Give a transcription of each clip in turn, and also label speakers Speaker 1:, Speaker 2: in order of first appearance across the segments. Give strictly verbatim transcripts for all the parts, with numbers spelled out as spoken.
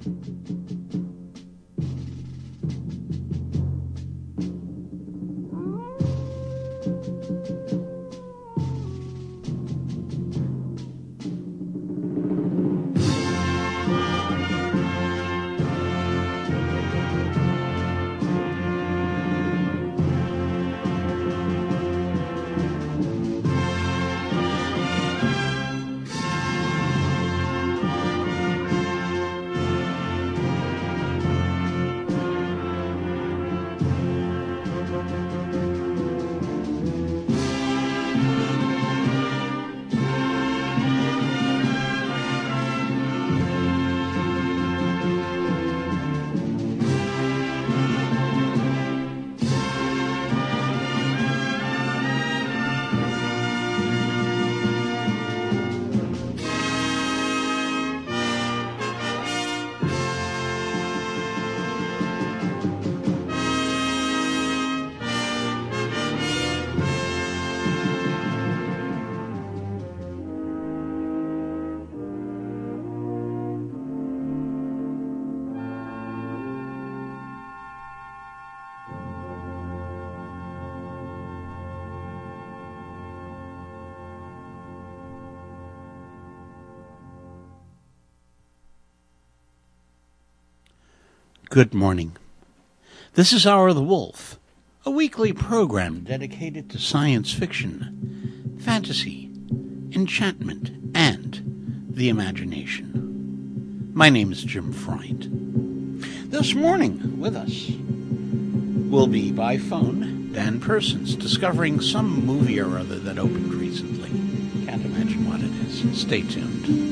Speaker 1: Good morning. This is Hour of the Wolf, a weekly program dedicated to science fiction, fantasy, enchantment, and the imagination. My name is Jim Freund. This morning with us will be by phone Dan Persons, discovering some movie or other that opened recently. Can't imagine what it is. Stay tuned.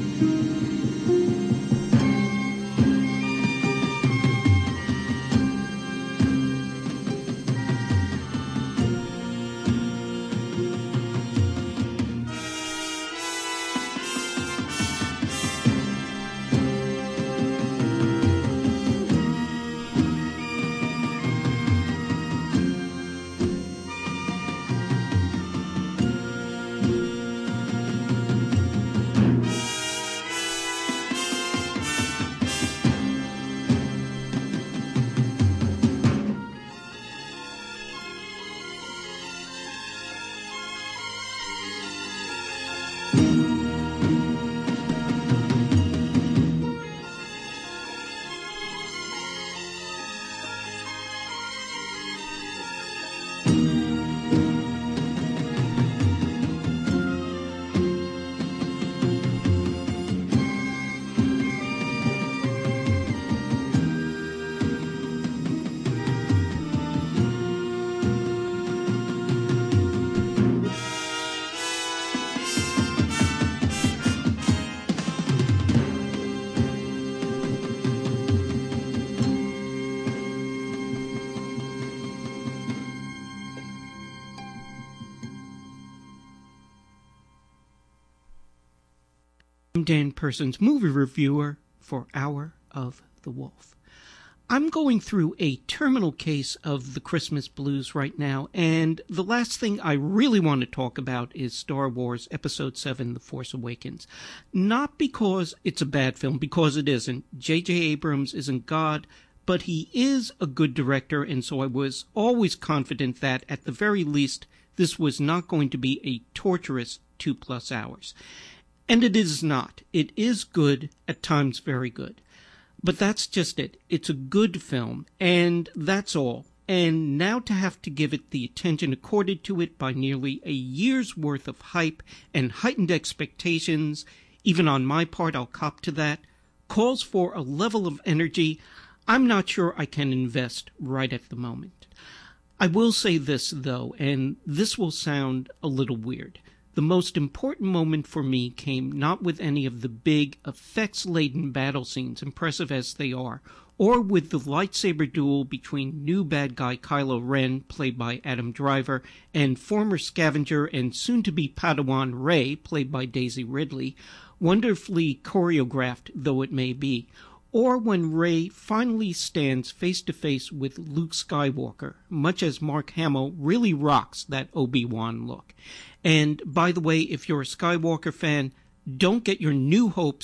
Speaker 2: I'm Dan Persons, movie reviewer for Hour of the Wolf. I'm going through a terminal case of the Christmas blues right now, and the last thing I really want to talk about is Star Wars Episode seven, The Force Awakens. Not because it's a bad film, because it isn't. J J Abrams isn't God, but he is a good director, and so I was always confident that, at the very least, this was not going to be a torturous two-plus hours. And it is not. It is good, at times very good. But that's just it. It's a good film, and that's all. And now to have to give it the attention accorded to it by nearly a year's worth of hype and heightened expectations, even on my part, I'll cop to that, calls for a level of energy I'm not sure I can invest right at the moment. I will say this, though, and this will sound a little weird. The most important moment for me came not with any of the big, effects-laden battle scenes, impressive as they are, or with the lightsaber duel between new bad guy Kylo Ren, played by Adam Driver, and former scavenger and soon-to-be Padawan Rey, played by Daisy Ridley, wonderfully choreographed though it may be, or when Rey finally stands face-to-face with Luke Skywalker, much as Mark Hamill really rocks that Obi-Wan look. And, by the way, if you're a Skywalker fan, don't get your new hopes up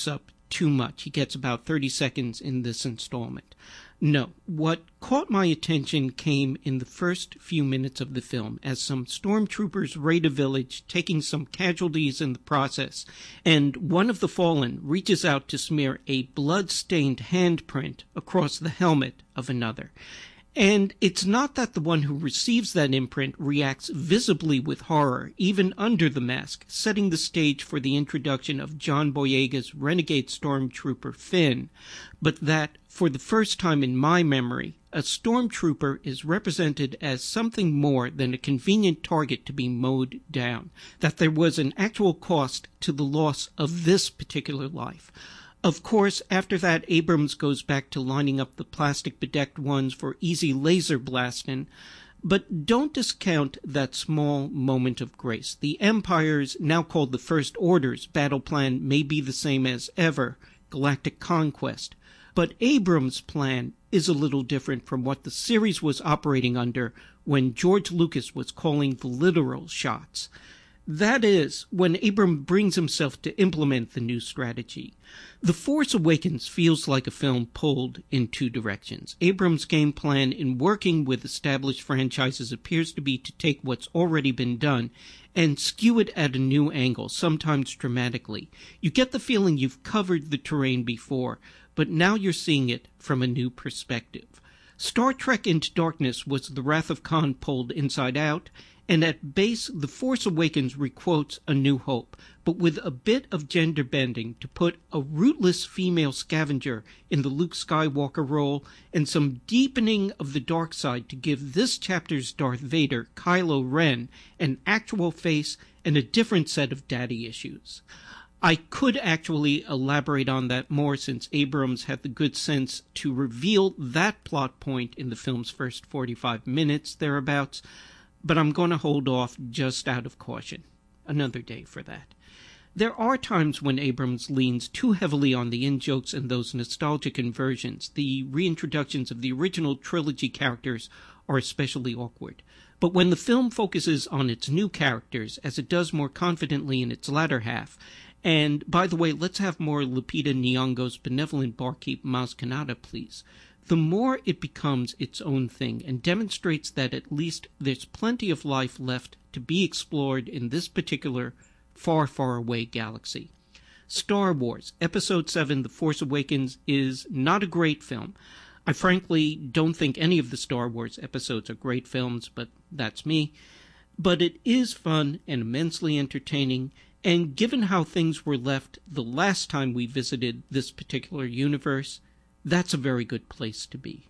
Speaker 2: too much. He gets about thirty seconds in this installment. No, what caught my attention came in the first few minutes of the film as some stormtroopers raid a village, taking some casualties in the process, and one of the fallen reaches out to smear a blood-stained handprint across the helmet of another. And it's not that the one who receives that imprint reacts visibly with horror, even under the mask, setting the stage for the introduction of John Boyega's renegade stormtrooper Finn, but that, for the first time in my memory, a stormtrooper is represented as something more than a convenient target to be mowed down, that there was an actual cost to the loss of this particular life. Of course, after that, Abrams goes back to lining up the plastic-bedecked ones for easy laser blasting, but don't discount that small moment of grace. The Empire's, now called the First Order's, battle plan may be the same as ever, galactic conquest, but Abrams' plan is a little different from what the series was operating under when George Lucas was calling the literal shots. That is, when Abrams brings himself to implement the new strategy. The Force Awakens feels like a film pulled in two directions. Abrams' game plan in working with established franchises appears to be to take what's already been done and skew it at a new angle, sometimes dramatically. You get the feeling you've covered the terrain before, but now you're seeing it from a new perspective. Star Trek Into Darkness was the Wrath of Khan pulled inside out, and at base, The Force Awakens requotes A New Hope, but with a bit of gender bending to put a rootless female scavenger in the Luke Skywalker role and some deepening of the dark side to give this chapter's Darth Vader, Kylo Ren, an actual face and a different set of daddy issues. I could actually elaborate on that more since Abrams had the good sense to reveal that plot point in the film's first forty-five minutes thereabouts, but I'm going to hold off just out of caution. Another day for that. There are times when Abrams leans too heavily on the in-jokes and those nostalgic inversions. The reintroductions of the original trilogy characters are especially awkward. But when the film focuses on its new characters, as it does more confidently in its latter half, and, by the way, let's have more Lupita Nyong'o's benevolent barkeep Maz Kanata, please, the more it becomes its own thing and demonstrates that at least there's plenty of life left to be explored in this particular far, far away galaxy. Star Wars Episode seven, The Force Awakens, is not a great film. I frankly don't think any of the Star Wars episodes are great films, but that's me. But it is fun and immensely entertaining, and given how things were left the last time we visited this particular universe, that's a very good place to be.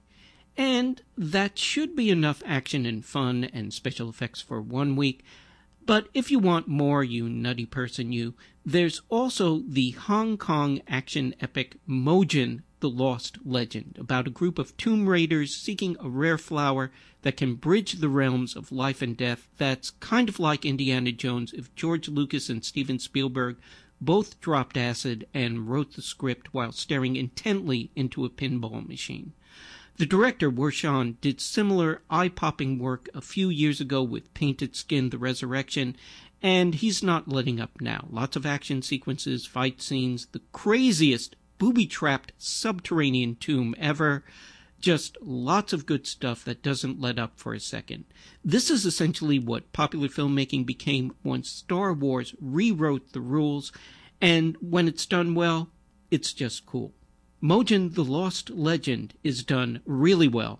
Speaker 2: And that should be enough action and fun and special effects for one week. But if you want more, you nutty person you, there's also the Hong Kong action epic Mojin, the Lost Legend, about a group of tomb raiders seeking a rare flower that can bridge the realms of life and death. That's kind of like Indiana Jones if George Lucas and Steven Spielberg both dropped acid and wrote the script while staring intently into a pinball machine. The director, Wurshan, did similar eye-popping work a few years ago with Painted Skin: The Resurrection, and he's not letting up now. Lots of action sequences, fight scenes, the craziest booby-trapped subterranean tomb ever. Just lots of good stuff that doesn't let up for a second. This is essentially what popular filmmaking became once Star Wars rewrote the rules, and when it's done well, it's just cool. Mojin, the Lost Legend, is done really well,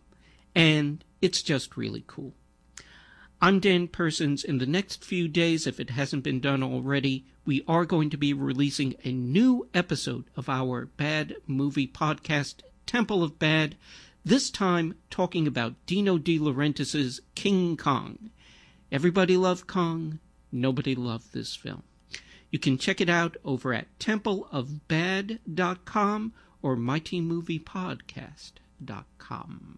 Speaker 2: and it's just really cool. I'm Dan Persons. In the next few days, if it hasn't been done already, we are going to be releasing a new episode of our Bad Movie Podcast, Temple of Bad, this time talking about Dino De Laurentiis' King Kong. Everybody loved Kong. Nobody loved this film. You can check it out over at temple of bad dot com or mighty movie podcast dot com.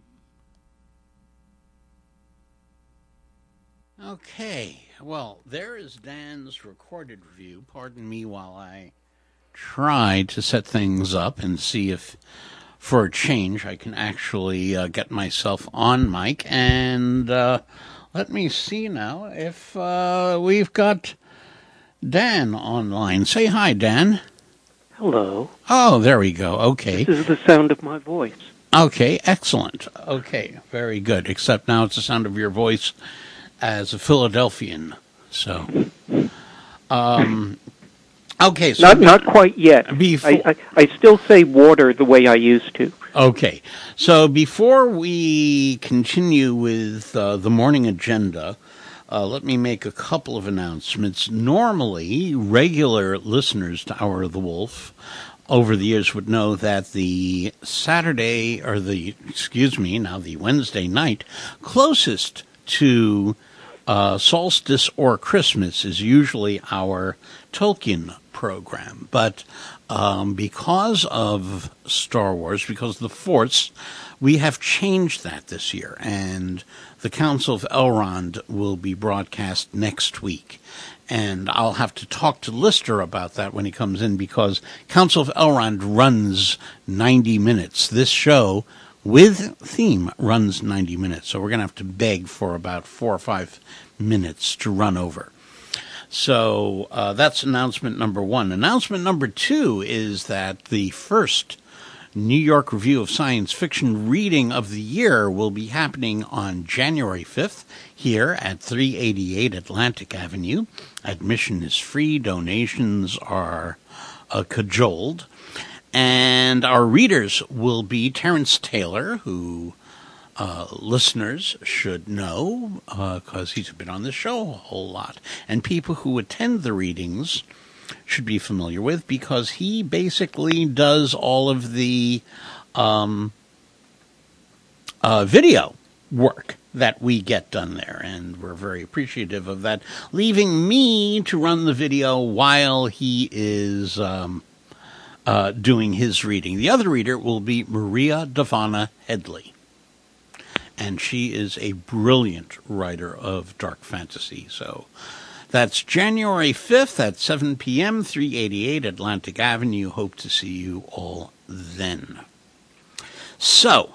Speaker 1: Okay, well, there is Dan's recorded review. Pardon me while I try to set things up and see if, for a change, I can actually uh, get myself on mic. And uh, let me see now if uh, we've got Dan online. Say hi, Dan.
Speaker 3: Hello.
Speaker 1: Oh, there we go. Okay.
Speaker 3: This is the sound of my voice.
Speaker 1: Okay, excellent. Okay, very good. Except now it's the sound of your voice as a Philadelphian. So, um, okay. So
Speaker 3: not not quite yet.
Speaker 1: Before,
Speaker 3: I, I I still say water the way I used to.
Speaker 1: Okay. So before we continue with uh, the morning agenda, uh, let me make a couple of announcements. Normally, regular listeners to Hour of the Wolf over the years would know that the Saturday, or the, excuse me, now the Wednesday night closest to uh, solstice or Christmas is usually our Tolkien program. But um, because of Star Wars, because of the Force, we have changed that this year, and the Council of Elrond will be broadcast next week. And I'll have to talk to Lister about that when he comes in, because Council of Elrond runs ninety minutes. This show, with theme, runs ninety minutes. So we're going to have to beg for about four or five minutes to run over. So uh, that's announcement number one. Announcement number two is that the first New York Review of Science Fiction reading of the year will be happening on January fifth here at three eighty-eight Atlantic Avenue. Admission is free. Donations are uh, cajoled. And our readers will be Terrence Taylor, who uh, listeners should know because uh, he's been on the show a whole lot. And people who attend the readings should be familiar with, because he basically does all of the um, uh, video work that we get done there, and we're very appreciative of that, leaving me to run the video while he is um, uh, doing his reading. The other reader will be Maria Davana Headley, and she is a brilliant writer of dark fantasy. So that's January fifth at seven p.m., three eighty-eight Atlantic Avenue. Hope to see you all then. So,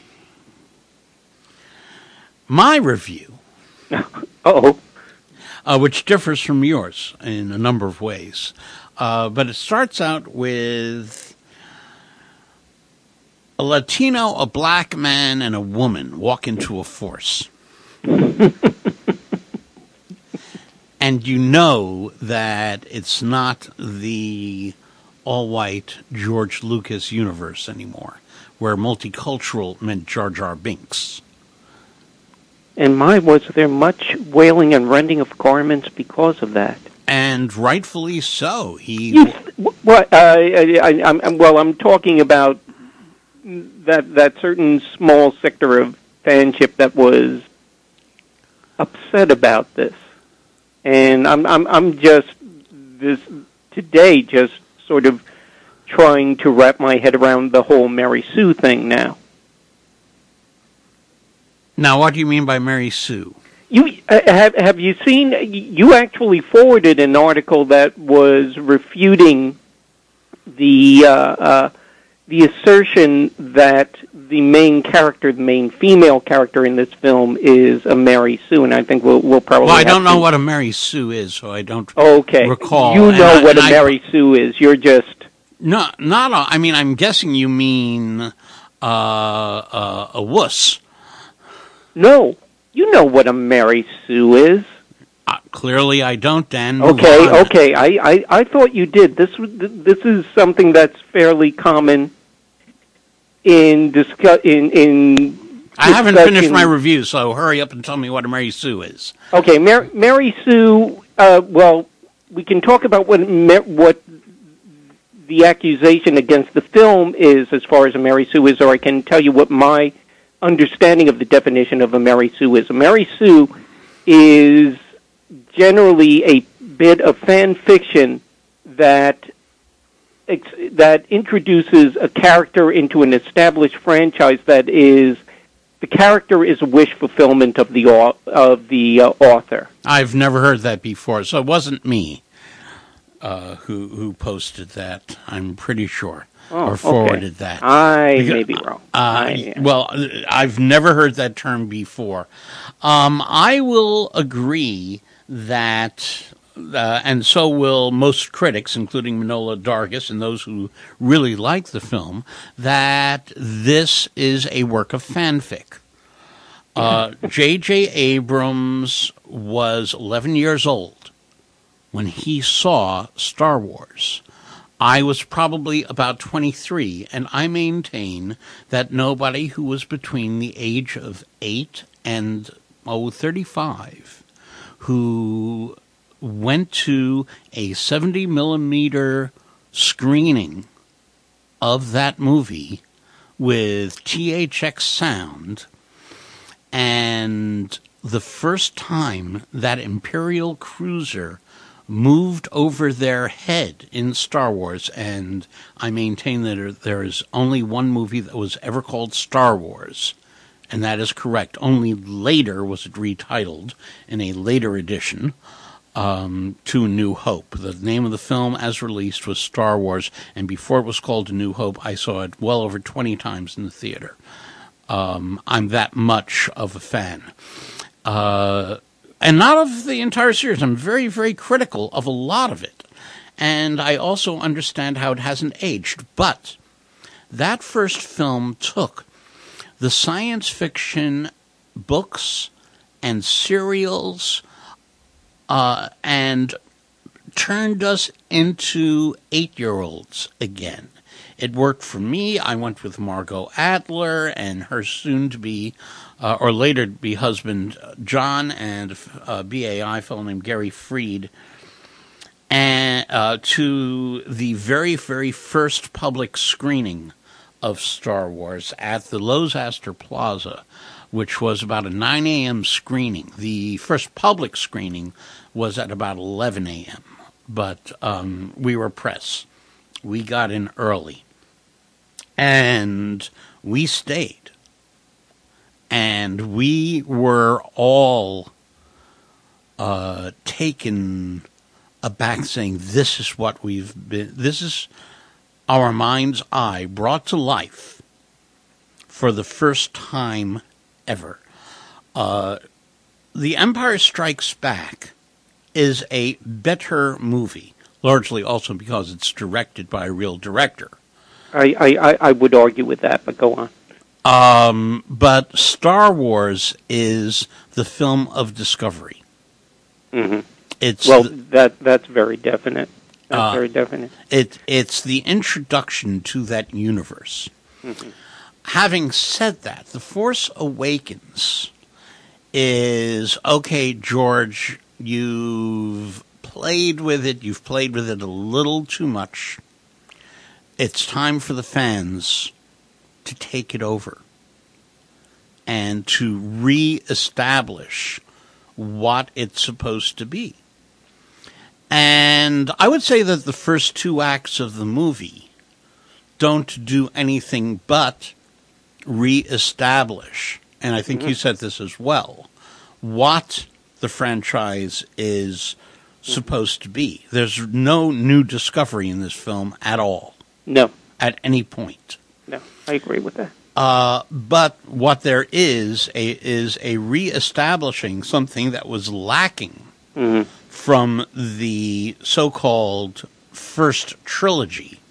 Speaker 1: my review,
Speaker 3: Uh-oh.
Speaker 1: uh, which differs from yours in a number of ways, uh, but it starts out with a Latino, a black man, and a woman walk into a force. And you know that it's not the all-white George Lucas universe anymore, where multicultural meant Jar Jar Binks.
Speaker 3: And my, was there much wailing and rending of garments because of that?
Speaker 1: And rightfully so. He
Speaker 3: you, what? Uh, I, I, I'm, well, I'm talking about that that certain small sector of fanship that was upset about this. And I'm I'm I'm just this today just sort of trying to wrap my head around the whole Mary Sue thing now.
Speaker 1: Now, what do you mean by Mary Sue?
Speaker 3: You uh, have have you seen? You actually forwarded an article that was refuting the uh, uh, the assertion that the main character, the main female character in this film, is a Mary Sue, and I think we'll, we'll probably.
Speaker 1: Well, I don't
Speaker 3: have
Speaker 1: know
Speaker 3: to...
Speaker 1: what a Mary Sue is, so I don't
Speaker 3: okay.
Speaker 1: recall.
Speaker 3: You know
Speaker 1: and
Speaker 3: what
Speaker 1: I,
Speaker 3: a Mary
Speaker 1: I,
Speaker 3: Sue is. You're just
Speaker 1: no, not. A, I mean, I'm guessing you mean uh, uh, a wuss.
Speaker 3: No, you know what a Mary Sue is.
Speaker 1: Uh, clearly, I don't, Dan.
Speaker 3: Okay, okay. I, I, I thought you did. This this is something that's fairly common in discuss in in.
Speaker 1: I haven't finished my review, so hurry up and tell me what a Mary Sue is.
Speaker 3: Okay, Mary, Mary Sue. Uh, well, we can talk about what what the accusation against the film is, as far as a Mary Sue is, or I can tell you what my understanding of the definition of a Mary Sue is. A Mary Sue is generally a bit of fan fiction that that introduces a character into an established franchise that is the character is a wish fulfillment of the of the uh, author.
Speaker 1: I've never heard that before, so it wasn't me uh, who who posted that. I'm pretty sure.
Speaker 3: Oh,
Speaker 1: or forwarded
Speaker 3: okay.
Speaker 1: that.
Speaker 3: I
Speaker 1: because,
Speaker 3: may be wrong.
Speaker 1: Uh,
Speaker 3: I, yeah.
Speaker 1: Well, I've never heard that term before. Um, I will agree that uh, and so will most critics, including Manohla Dargis and those who really like the film, that this is a work of fanfic. Uh, J J. Abrams was eleven years old when he saw Star Wars. I was probably about twenty-three, and I maintain that nobody who was between the age of eight and, oh, thirty-five, who went to a seventy millimeter screening of that movie with T H X sound, and the first time that Imperial cruiser moved over their head in Star Wars, and I maintain that there is only one movie that was ever called Star Wars, and that is correct. Only later was it retitled in a later edition um, to A New Hope. The name of the film as released was Star Wars, and before it was called A New Hope, I saw it well over twenty times in the theater. Um, I'm that much of a fan. Uh, and not of the entire series. I'm very, very critical of a lot of it. And I also understand how it hasn't aged. But that first film took the science fiction books and serials uh, and turned us into eight-year-olds again. It worked for me. I went with Margot Adler and her soon-to-be, uh, or later-to-be husband, John, and a B A I fellow named Gary Freed, and uh, to the very, very first public screening of Star Wars at the Loews Astor Plaza, which was about a nine a.m. screening. The first public screening was at about eleven a.m., but um, we were press. We got in early. And we stayed. And we were all uh, taken aback, saying, this is what we've been, this is our mind's eye brought to life for the first time ever. Uh, The Empire Strikes Back is a better movie, largely also because it's directed by a real director.
Speaker 3: I, I, I would argue with that, but go on.
Speaker 1: Um, but Star Wars is the film of discovery.
Speaker 3: Mm-hmm.
Speaker 1: It's
Speaker 3: well,
Speaker 1: the,
Speaker 3: that that's very definite. That's
Speaker 1: uh,
Speaker 3: very definite.
Speaker 1: It it's the introduction to that universe. Mm-hmm. Having said that, The Force Awakens is okay, George. You've played with it. You've played with it a little too much. It's time for the fans to take it over and to reestablish what it's supposed to be. And I would say that the first two acts of the movie don't do anything but reestablish, and I think mm-hmm. you said this as well, what the franchise is mm-hmm. supposed to be. There's no new discovery in this film at all.
Speaker 3: No.
Speaker 1: At any point.
Speaker 3: No, I agree with that.
Speaker 1: Uh, but what there is a, is a reestablishing something that was lacking mm-hmm. from the so-called first trilogy.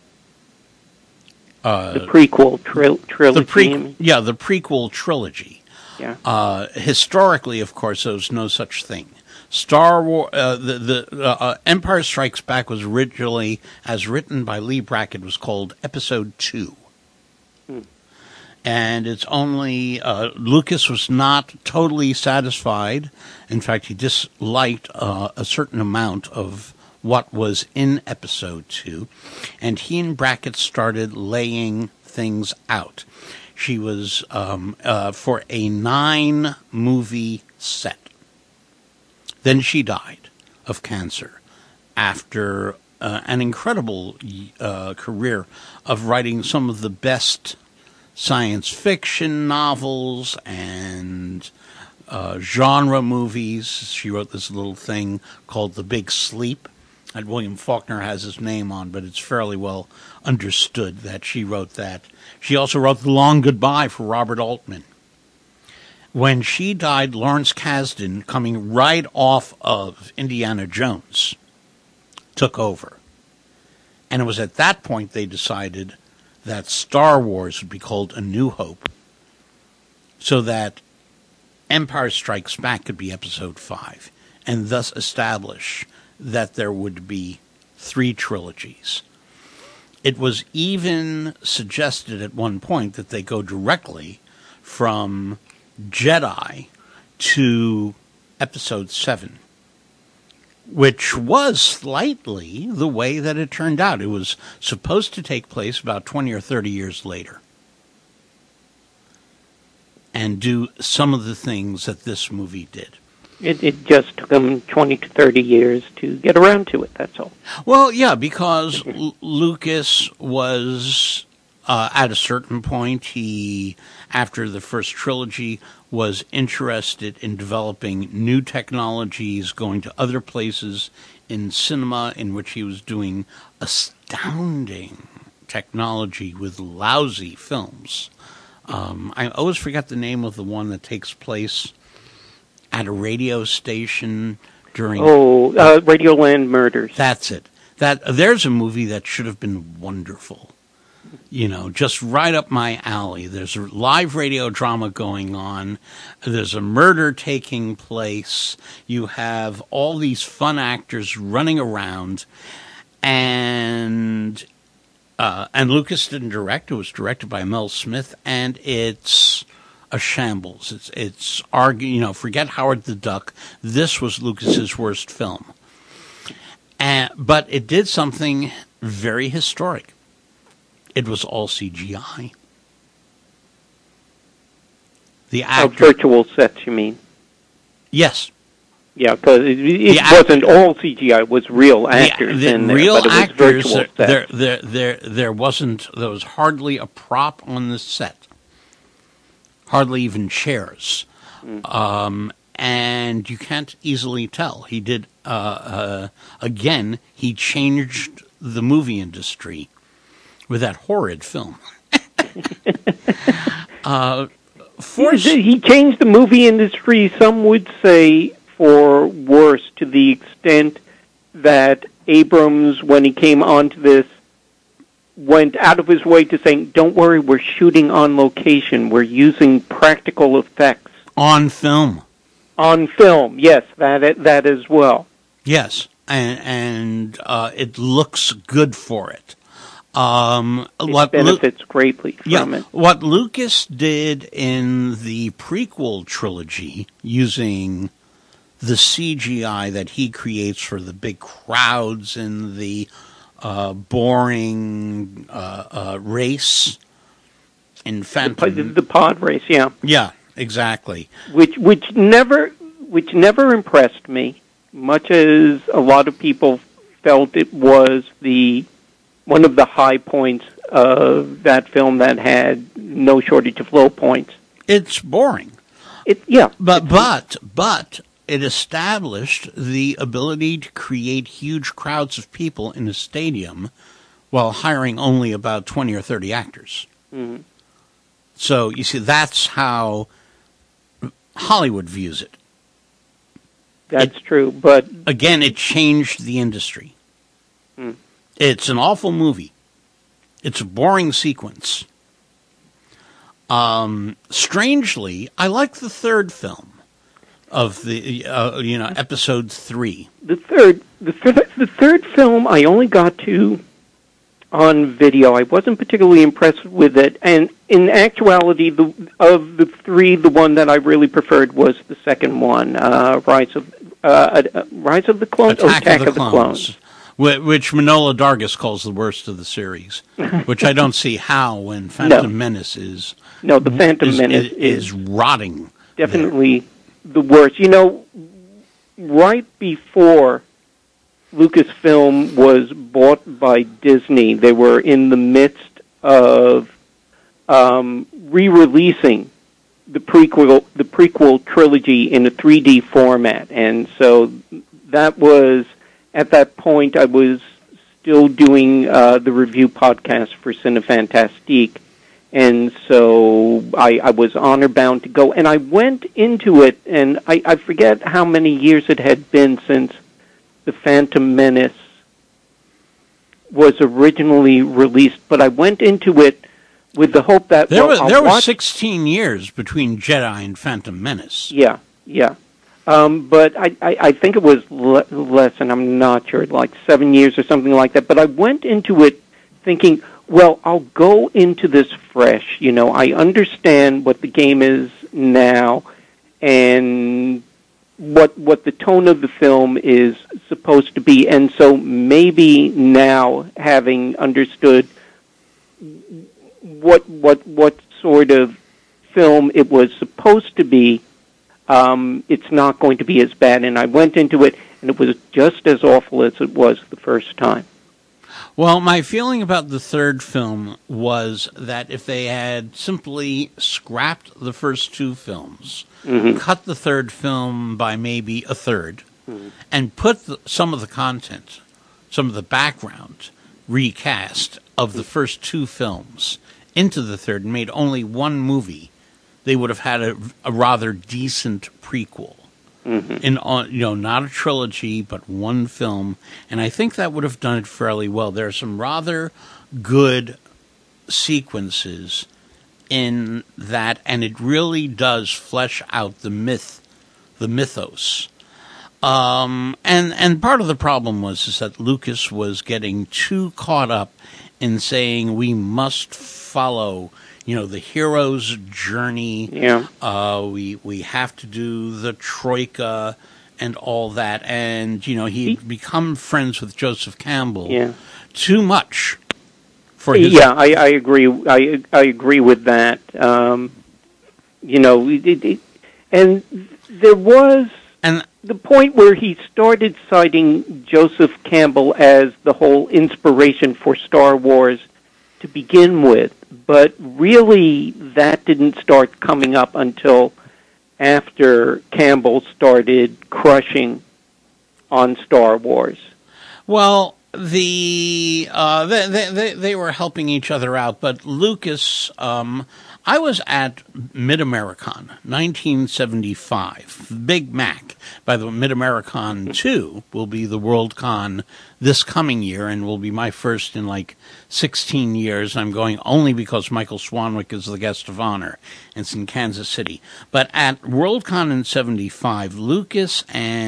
Speaker 1: Uh,
Speaker 3: the prequel tri- trilogy.
Speaker 1: The pre- yeah, the prequel trilogy.
Speaker 3: Yeah.
Speaker 1: Uh, historically, of course, there was no such thing. Star Wars, uh, the, the uh, Empire Strikes Back was originally, as written by Lee Brackett, was called Episode Two, hmm. and it's only uh, Lucas was not totally satisfied. In fact, he disliked uh, a certain amount of what was in Episode Two, and he and Brackett started laying things out. She was um, uh, for a nine-movie set. Then she died of cancer after uh, an incredible uh, career of writing some of the best science fiction novels and uh, genre movies. She wrote this little thing called The Big Sleep that William Faulkner has his name on, but it's fairly well understood that she wrote that. She also wrote The Long Goodbye for Robert Altman, when she died, Lawrence Kasdan, coming right off of Indiana Jones, took over. And it was at that point they decided that Star Wars would be called A New Hope, so that Empire Strikes Back could be Episode five, and thus establish that there would be three trilogies. It was even suggested at one point that they go directly from Jedi to Episode seven, which was slightly the way that it turned out. It was supposed to take place about twenty or thirty years later and do some of the things that this movie did.
Speaker 3: It, it just took them twenty to thirty years to get around to it, that's all.
Speaker 1: Well, yeah, because L- Lucas was, uh, at a certain point, he, after the first trilogy, was interested in developing new technologies, going to other places in cinema in which he was doing astounding technology with lousy films. Um, I always forget the name of the one that takes place at a radio station during...
Speaker 3: Oh, uh, Radioland Murders.
Speaker 1: That's it. That There's a movie that should have been wonderful. You know, just right up my alley. There's a live radio drama going on. There's a murder taking place. You have all these fun actors running around. And... Uh, and Lucas didn't direct. It was directed by Mel Smith, and it's a shambles. It's, it's argue, you know, forget Howard the Duck. This was Lucas's worst film. And, but it did something very historic. It was all C G I. The actor,
Speaker 3: oh, virtual sets, you mean?
Speaker 1: Yes.
Speaker 3: Yeah, because it, it wasn't actor, all C G I; it was real actors
Speaker 1: the, the
Speaker 3: in there,
Speaker 1: real
Speaker 3: but it was
Speaker 1: actors,
Speaker 3: virtual sets.
Speaker 1: There, there, there, there wasn't. There was hardly a prop on the set. Hardly even chairs, mm. um, and you can't easily tell. He did uh, uh, again. He changed the movie industry with that horrid film. uh,
Speaker 3: Force, he changed the movie industry. Some would say, for worse, to the extent that Abrams, when he came onto this, went out of his way to saying, don't worry, we're shooting on location. We're using practical effects.
Speaker 1: On film.
Speaker 3: On film, yes, that that as well.
Speaker 1: Yes, and, and uh, it looks good for it. Um,
Speaker 3: it
Speaker 1: what
Speaker 3: benefits Lu- greatly from
Speaker 1: yeah,
Speaker 3: it.
Speaker 1: What Lucas did in the prequel trilogy, using the C G I that he creates for the big crowds and the uh, boring uh, uh, race in Phantom,
Speaker 3: the, the pod race, yeah,
Speaker 1: yeah, exactly.
Speaker 3: Which which never which never impressed me, much as a lot of people felt it was the one of the high points of that film that had no shortage of low points.
Speaker 1: It's boring.
Speaker 3: It yeah,
Speaker 1: but but but. It established the ability to create huge crowds of people in a stadium while hiring only about twenty or thirty actors.
Speaker 3: Mm-hmm.
Speaker 1: So, you see, that's how Hollywood views it.
Speaker 3: That's
Speaker 1: it,
Speaker 3: true, but...
Speaker 1: Again, it changed the industry. Mm. It's an awful movie. It's a boring sequence. Um, strangely, I like the third film. Of the, uh, you know, episode three.
Speaker 3: The third, the third, the third film I only got to on video. I wasn't particularly impressed with it, and in actuality, the of the three, the one that I really preferred was the second one, uh, Rise of uh, uh, Rise of the Clones,
Speaker 1: Attack,
Speaker 3: Attack
Speaker 1: of, the,
Speaker 3: of
Speaker 1: Clones,
Speaker 3: the Clones,
Speaker 1: which Manohla Dargis calls the worst of the series, which I don't see how when Phantom
Speaker 3: no.
Speaker 1: Menace is
Speaker 3: no, the Phantom
Speaker 1: is,
Speaker 3: Menace
Speaker 1: is, is, is rotting.
Speaker 3: Definitely. There. The worst. You know, right before Lucasfilm was bought by Disney, they were in the midst of um, re-releasing the prequel, the prequel trilogy in a three D format, and so that was at that point I was still doing uh, the review podcast for Cinefantastique, And so I, I was honor bound to go. And I went into it, and I, I forget how many years it had been since The Phantom Menace was originally released, but I went into it with the hope that
Speaker 1: there
Speaker 3: well,
Speaker 1: were there
Speaker 3: I'll
Speaker 1: were
Speaker 3: watch...
Speaker 1: sixteen years between Jedi and Phantom Menace.
Speaker 3: Yeah, yeah. Um, but I, I, I think it was le- less, and I'm not sure, like seven years or something like that. But I went into it thinking, well, I'll go into this fresh. You know, I understand what the game is now, and what what the tone of the film is supposed to be. And so maybe now, having understood what what what sort of film it was supposed to be, um, it's not going to be as bad. And I went into it, and it was just as awful as it was the first time.
Speaker 1: Well, my feeling about the third film was that if they had simply scrapped the first two films, mm-hmm. cut the third film by maybe a third, mm-hmm. and put the, some of the content, some of the background recast of the first two films into the third and made only one movie, they would have had a, a rather decent prequel. Mm-hmm. In on, you know, not a trilogy, but one film, and I think that would have done it fairly well. There are some rather good sequences in that, and it really does flesh out the myth, the mythos. Um, and and part of the problem was is that Lucas was getting too caught up in saying we must follow, you know, the hero's journey.
Speaker 3: Yeah.
Speaker 1: Uh, we we have to do the Troika and all that, and you know he'd he, become friends with Joseph Campbell.
Speaker 3: Yeah.
Speaker 1: Too much for his.
Speaker 3: Yeah, I, I agree. I I agree with that. Um, you know, it, it, and there was
Speaker 1: and
Speaker 3: the point where he started citing Joseph Campbell as the whole inspiration for Star Wars to begin with, but really that didn't start coming up until after Campbell started crushing on Star Wars.
Speaker 1: Well, the uh, they, they they were helping each other out, but Lucas, um, I was at Mid-Americon, nineteen seventy-five, Big Mac. By the way, Mid-Americon two will be the Worldcon this coming year, and will be my first in like sixteen years. I'm going only because Michael Swanwick is the guest of honor. It's in Kansas City. But at Worldcon in seventy-five, Lucas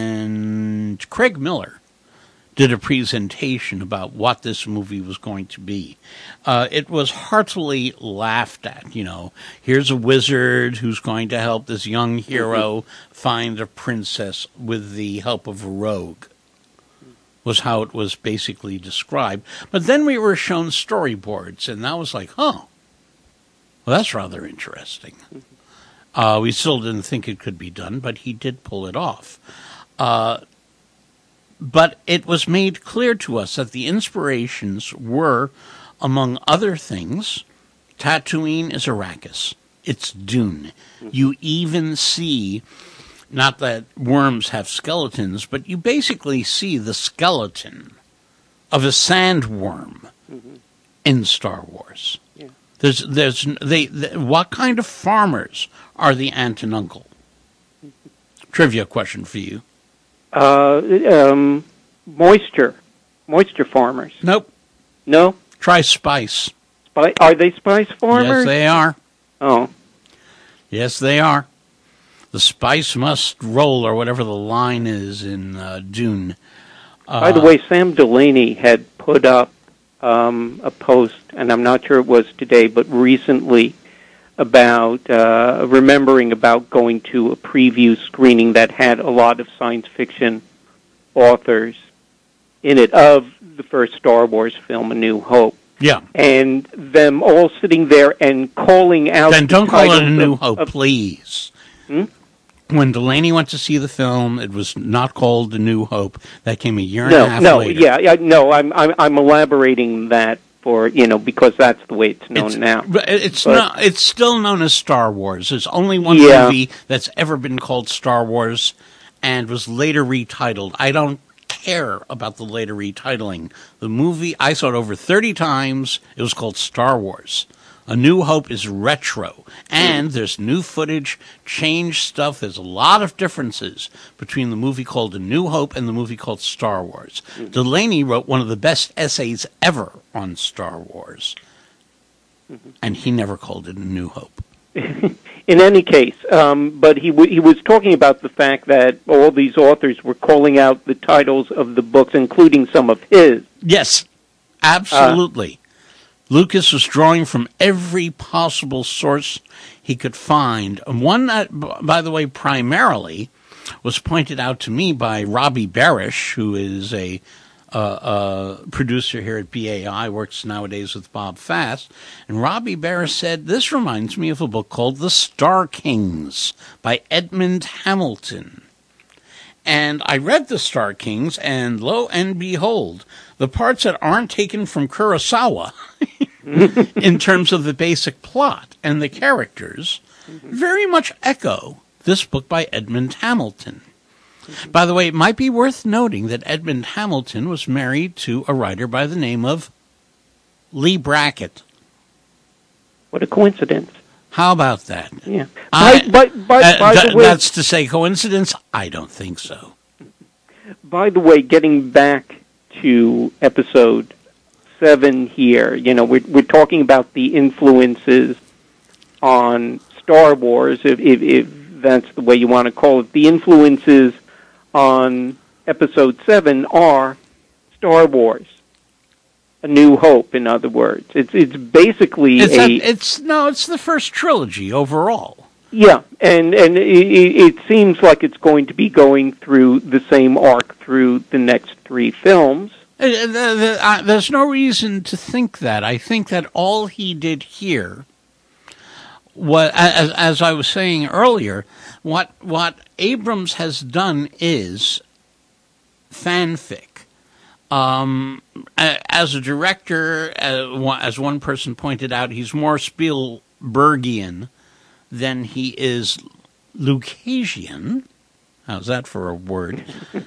Speaker 1: and Craig Miller did a presentation about what this movie was going to be. Uh, it was heartily laughed at, you know. Here's a wizard who's going to help this young hero find a princess with the help of a rogue, was how it was basically described. But then we were shown storyboards, and that was like, oh, well, that's rather interesting. Uh, we still didn't think it could be done, but he did pull it off. Uh, But it was made clear to us that the inspirations were, among other things, Tatooine is Arrakis. It's Dune. You even see, not that worms have skeletons, but you basically see the skeleton of a sandworm mm-hmm. in Star Wars. Yeah. There's, there's, they, they, what kind of farmers are the aunt and uncle? Mm-hmm. Trivia question for you.
Speaker 3: Uh, um, moisture, moisture farmers.
Speaker 1: Nope.
Speaker 3: No?
Speaker 1: Try spice.
Speaker 3: Spi- are they spice farmers?
Speaker 1: Yes, they are.
Speaker 3: Oh.
Speaker 1: Yes, they are. The spice must roll, or whatever the line is in uh, Dune. Uh,
Speaker 3: By the way, Sam Delaney had put up um, a post, and I'm not sure it was today, but recently, about uh, remembering about going to a preview screening that had a lot of science fiction authors in it of the first Star Wars film, A New Hope.
Speaker 1: Yeah.
Speaker 3: And them all sitting there and calling out...
Speaker 1: Then don't call it A New
Speaker 3: of,
Speaker 1: Hope,
Speaker 3: of,
Speaker 1: please.
Speaker 3: Hmm?
Speaker 1: When Delaney went to see the film, it was not called A New Hope. That came a year
Speaker 3: no,
Speaker 1: and a half
Speaker 3: no,
Speaker 1: later.
Speaker 3: Yeah, yeah, no, I'm, I'm, I'm elaborating that for, you know, because that's the way it's known
Speaker 1: it's,
Speaker 3: now.
Speaker 1: It's
Speaker 3: but,
Speaker 1: not. It's still known as Star Wars. There's only one
Speaker 3: yeah.
Speaker 1: movie that's ever been called Star Wars and was later retitled. I don't care about the later retitling. The movie, I saw it over thirty times. It was called Star Wars. A New Hope is retro, and there's new footage, changed stuff. There's a lot of differences between the movie called A New Hope and the movie called Star Wars. Mm-hmm. Delaney wrote one of the best essays ever on Star Wars, mm-hmm. and he never called it A New Hope.
Speaker 3: In any case, um, but he w- he was talking about the fact that all these authors were calling out the titles of the books, including some of his.
Speaker 1: Yes, absolutely. Uh, Lucas was drawing from every possible source he could find. One that, by the way, primarily was pointed out to me by Robbie Barish, who is a, uh, uh, producer here at B A I, works nowadays with Bob Fast. And Robbie Barish said, this reminds me of a book called The Star Kings by Edmund Hamilton. And I read The Star Kings, and lo and behold, the parts that aren't taken from Kurosawa in terms of the basic plot and the characters very much echo this book by Edmund Hamilton. By the way, it might be worth noting that Edmund Hamilton was married to a writer by the name of Lee Brackett.
Speaker 3: What a coincidence.
Speaker 1: How about that?
Speaker 3: Yeah.
Speaker 1: I,
Speaker 3: by, by, by,
Speaker 1: uh,
Speaker 3: by
Speaker 1: th-
Speaker 3: the way,
Speaker 1: that's to say coincidence? I don't think so.
Speaker 3: By the way, getting back to episode seven here, you know, we're, we're talking about the influences on Star Wars, if, if, if that's the way you want to call it. The influences on episode seven are Star Wars. A New Hope, in other words. It's it's basically
Speaker 1: it's
Speaker 3: a,
Speaker 1: a... It's, no, it's the first trilogy overall.
Speaker 3: Yeah, and, and it, it seems like it's going to be going through the same arc through the next three films.
Speaker 1: There's no reason to think that. I think that all he did here, what, as, as I was saying earlier, what what Abrams has done is fanfic. Um, as a director, as one person pointed out, he's more Spielbergian than he is Lucasian. How's that for a word?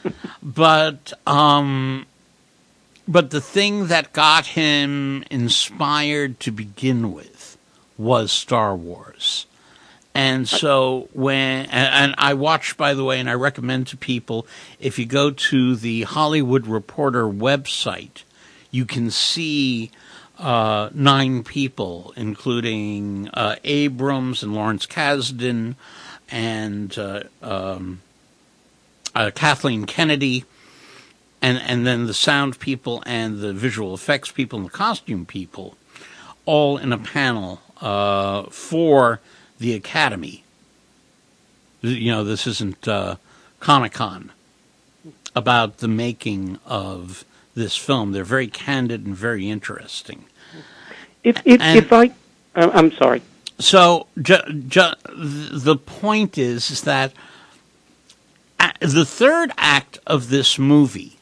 Speaker 1: but um, but the thing that got him inspired to begin with was Star Wars. And so when, and I watched, by the way, and I recommend to people, if you go to the Hollywood Reporter website, you can see uh, nine people, including uh, Abrams and Lawrence Kasdan and uh, um, uh, Kathleen Kennedy, and, and then the sound people and the visual effects people and the costume people, all in a panel uh, for the Academy. You know, this isn't uh, Comic-Con, about the making of this film. They're very candid and very interesting.
Speaker 3: If if,
Speaker 1: and,
Speaker 3: if I, I'm sorry.
Speaker 1: So ju- ju- the point is, is that the third act of this movie,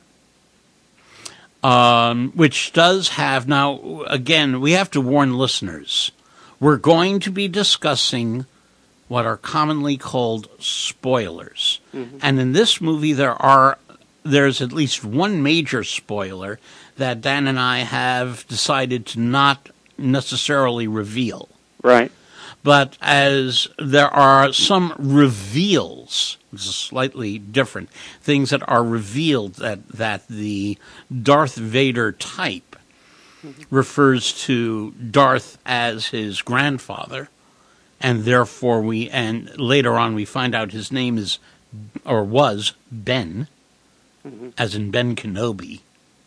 Speaker 1: um, which does have, now again, we have to warn listeners, we're going to be discussing what are commonly called spoilers. Mm-hmm. And in this movie, there are there's at least one major spoiler that Dan and I have decided to not necessarily reveal.
Speaker 3: Right.
Speaker 1: But as there are some reveals, this is slightly different, things that are revealed that, that the Darth Vader type refers to Darth as his grandfather, and therefore we, and later on we find out his name is, or was, Ben, mm-hmm. as in Ben Kenobi.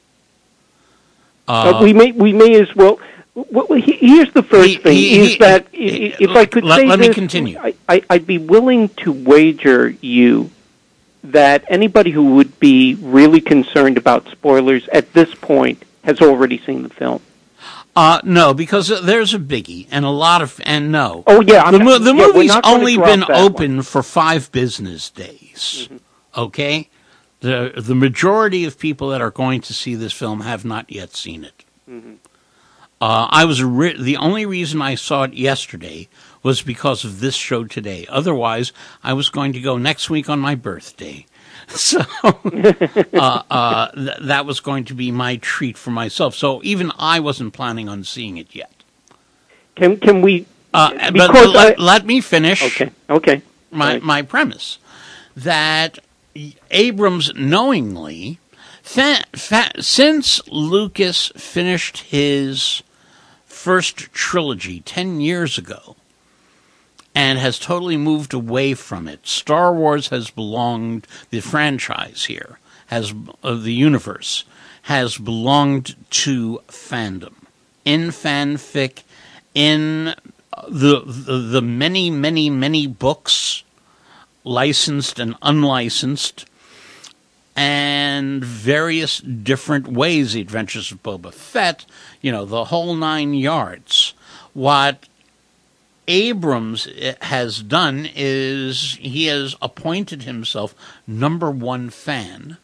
Speaker 3: Uh, uh, we may we may as well. well here's the first
Speaker 1: he,
Speaker 3: thing:
Speaker 1: he,
Speaker 3: is
Speaker 1: he,
Speaker 3: that
Speaker 1: he,
Speaker 3: if I could
Speaker 1: let,
Speaker 3: say
Speaker 1: let
Speaker 3: this,
Speaker 1: me continue.
Speaker 3: I, I, I'd be willing to wager you that anybody who would be really concerned about spoilers at this point has already seen the film.
Speaker 1: Uh, no, because there's a biggie and a lot of, and no.
Speaker 3: Oh, yeah. I'm
Speaker 1: the
Speaker 3: not,
Speaker 1: the
Speaker 3: yeah,
Speaker 1: movie's only been open
Speaker 3: one.
Speaker 1: for five business days. Mm-hmm. Okay? The the majority of people that are going to see this film have not yet seen it. Mm-hmm. Uh, I was re- the only reason I saw it yesterday was because of this show today. Otherwise, I was going to go next week on my birthday. So uh, uh, th- that was going to be my treat for myself. So even I wasn't planning on seeing it yet.
Speaker 3: Can can we?
Speaker 1: Uh, but
Speaker 3: because
Speaker 1: let,
Speaker 3: I,
Speaker 1: let me finish.
Speaker 3: Okay. Okay.
Speaker 1: My
Speaker 3: Right.
Speaker 1: my premise that Abrams knowingly, fa- fa- since Lucas finished his first trilogy ten years ago, and has totally moved away from it. Star Wars has belonged, the franchise here, has uh, the universe, has belonged to fandom. In fanfic, in the, the, the many, many, many books, licensed and unlicensed, and various different ways, the Adventures of Boba Fett, you know, the whole nine yards. What Abrams has done is he has appointed himself number one fan.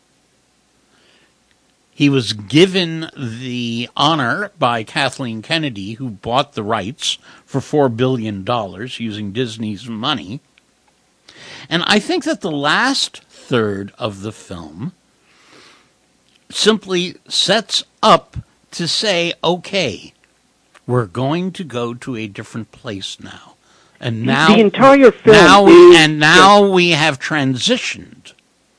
Speaker 1: He was given the honor by Kathleen Kennedy, who bought the rights for four billion dollars using Disney's money. And I think that the last third of the film simply sets up to say, okay, we're going to go to a different place now. And now
Speaker 3: the entire film
Speaker 1: now
Speaker 3: is,
Speaker 1: and now yes. we have transitioned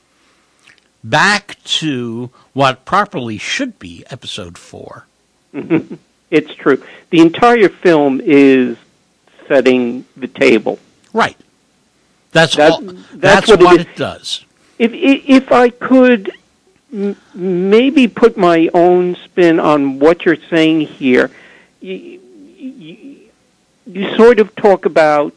Speaker 1: back to what properly should be episode four.
Speaker 3: It's true. The entire film is setting the table.
Speaker 1: Right. That's
Speaker 3: that,
Speaker 1: all.
Speaker 3: That's,
Speaker 1: that's
Speaker 3: what,
Speaker 1: what
Speaker 3: it,
Speaker 1: it does.
Speaker 3: If if I could m- maybe put my own spin on what you're saying here, you, you, you sort of talk about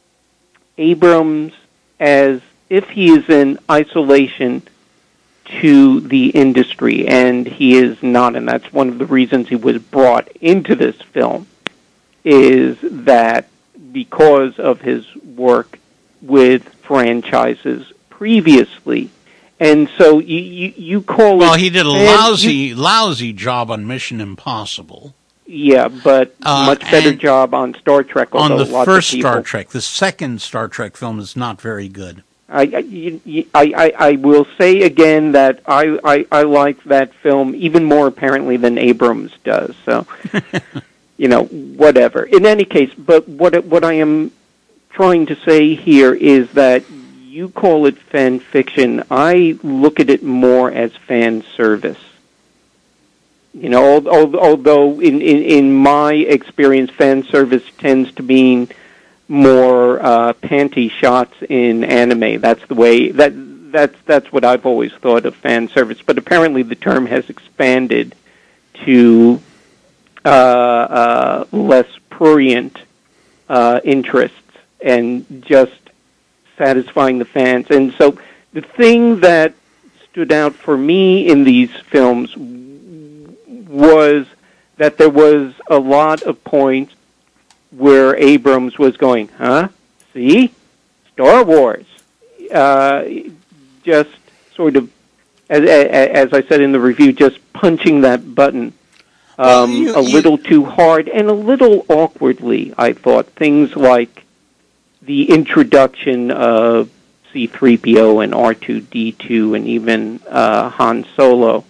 Speaker 3: Abrams as if he is in isolation to the industry, and he is not, and that's one of the reasons he was brought into this film, is that because of his work with franchises previously. And so you, you, you call
Speaker 1: well,
Speaker 3: it... Well,
Speaker 1: he did a lousy, you, lousy job on Mission Impossible.
Speaker 3: Yeah, but uh, much better job on Star Trek.
Speaker 1: On the
Speaker 3: lots
Speaker 1: first
Speaker 3: of people,
Speaker 1: Star Trek. The second Star Trek film is not very good.
Speaker 3: I, I, I, I will say again that I, I, I like that film even more apparently than Abrams does. So, you know, whatever. In any case, but what what I am trying to say here is that you call it fan fiction. I look at it more as fan service. You know, although in, in, in my experience, fan service tends to mean more uh, panty shots in anime. That's the way that that's that's what I've always thought of fan service. But apparently, the term has expanded to uh, uh, less prurient uh, interests and just satisfying the fans. And so, the thing that stood out for me in these films was that there was a lot of points where Abrams was going, huh? See? Star Wars. Uh, just sort of, as, as I said in the review, just punching that button um, well, you, a little you... too hard and a little awkwardly, I thought. Things like the introduction of C three P O and R two D two and even uh, Han Solo.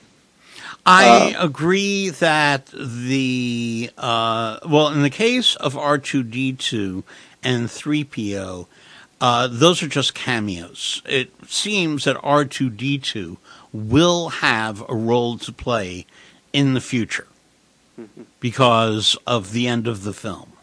Speaker 1: I uh, agree that the, uh, well, in the case of R two D two and three P O, uh, those are just cameos. It seems that R two D two will have a role to play in the future mm-hmm. because of the end of the film.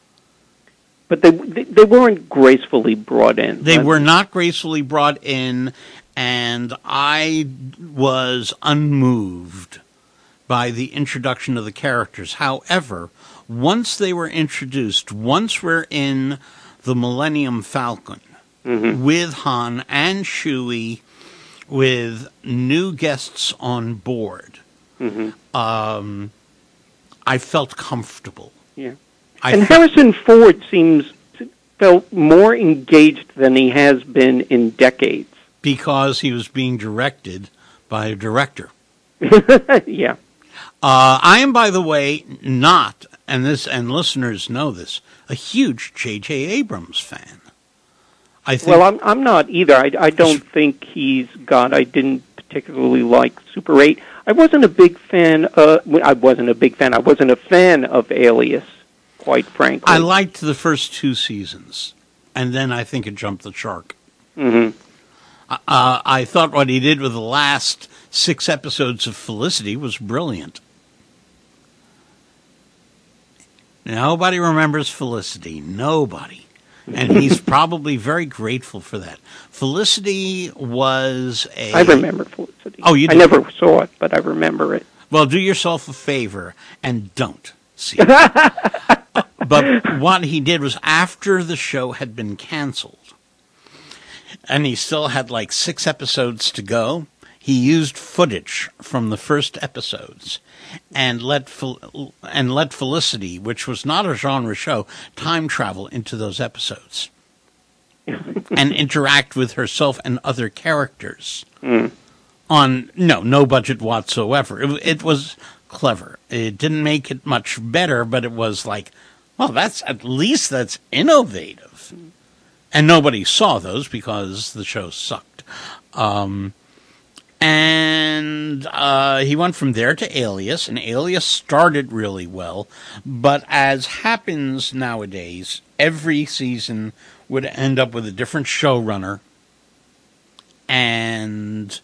Speaker 3: But they they weren't gracefully brought in.
Speaker 1: They were not gracefully brought in. And I was unmoved by the introduction of the characters. However, once they were introduced, once we're in the Millennium Falcon mm-hmm. with Han and Chewie, with new guests on board, mm-hmm. um, I felt comfortable.
Speaker 3: Yeah,
Speaker 1: I
Speaker 3: and
Speaker 1: fe-
Speaker 3: Harrison Ford seems felt more engaged than he has been in decades.
Speaker 1: Because he was being directed by a director.
Speaker 3: Yeah.
Speaker 1: Uh, I am, by the way, not, and this and listeners know this, a huge J J. Abrams fan. I think.
Speaker 3: Well, I'm I'm not either. I, I don't think he's got. I didn't particularly like Super eight. I wasn't a big fan. Uh, I wasn't a big fan. I wasn't a fan of Alias. quite frankly.
Speaker 1: I liked the first two seasons, and then I think it jumped the shark.
Speaker 3: Mm-hmm.
Speaker 1: Uh, I thought what he did with the last six episodes of Felicity was brilliant. Nobody remembers Felicity. Nobody. And he's probably very grateful for that. Felicity was a...
Speaker 3: I remember Felicity.
Speaker 1: Oh, you do?
Speaker 3: I never saw it, but I remember it.
Speaker 1: Well, do yourself a favor and don't see it. uh, but what he did was after the show had been canceled, and he still had like six episodes to go, he used footage from the first episodes and let Fel- and let Felicity, which was not a genre show, time travel into those episodes and interact with herself and other characters
Speaker 3: Mm.
Speaker 1: on no no budget whatsoever. It, it was clever. It didn't make it much better, but it was like, well, that's at least that's innovative. And nobody saw those because the show sucked. Um, and uh, he went from there to Alias, and Alias started really well. But as happens nowadays, every season would end up with a different showrunner. And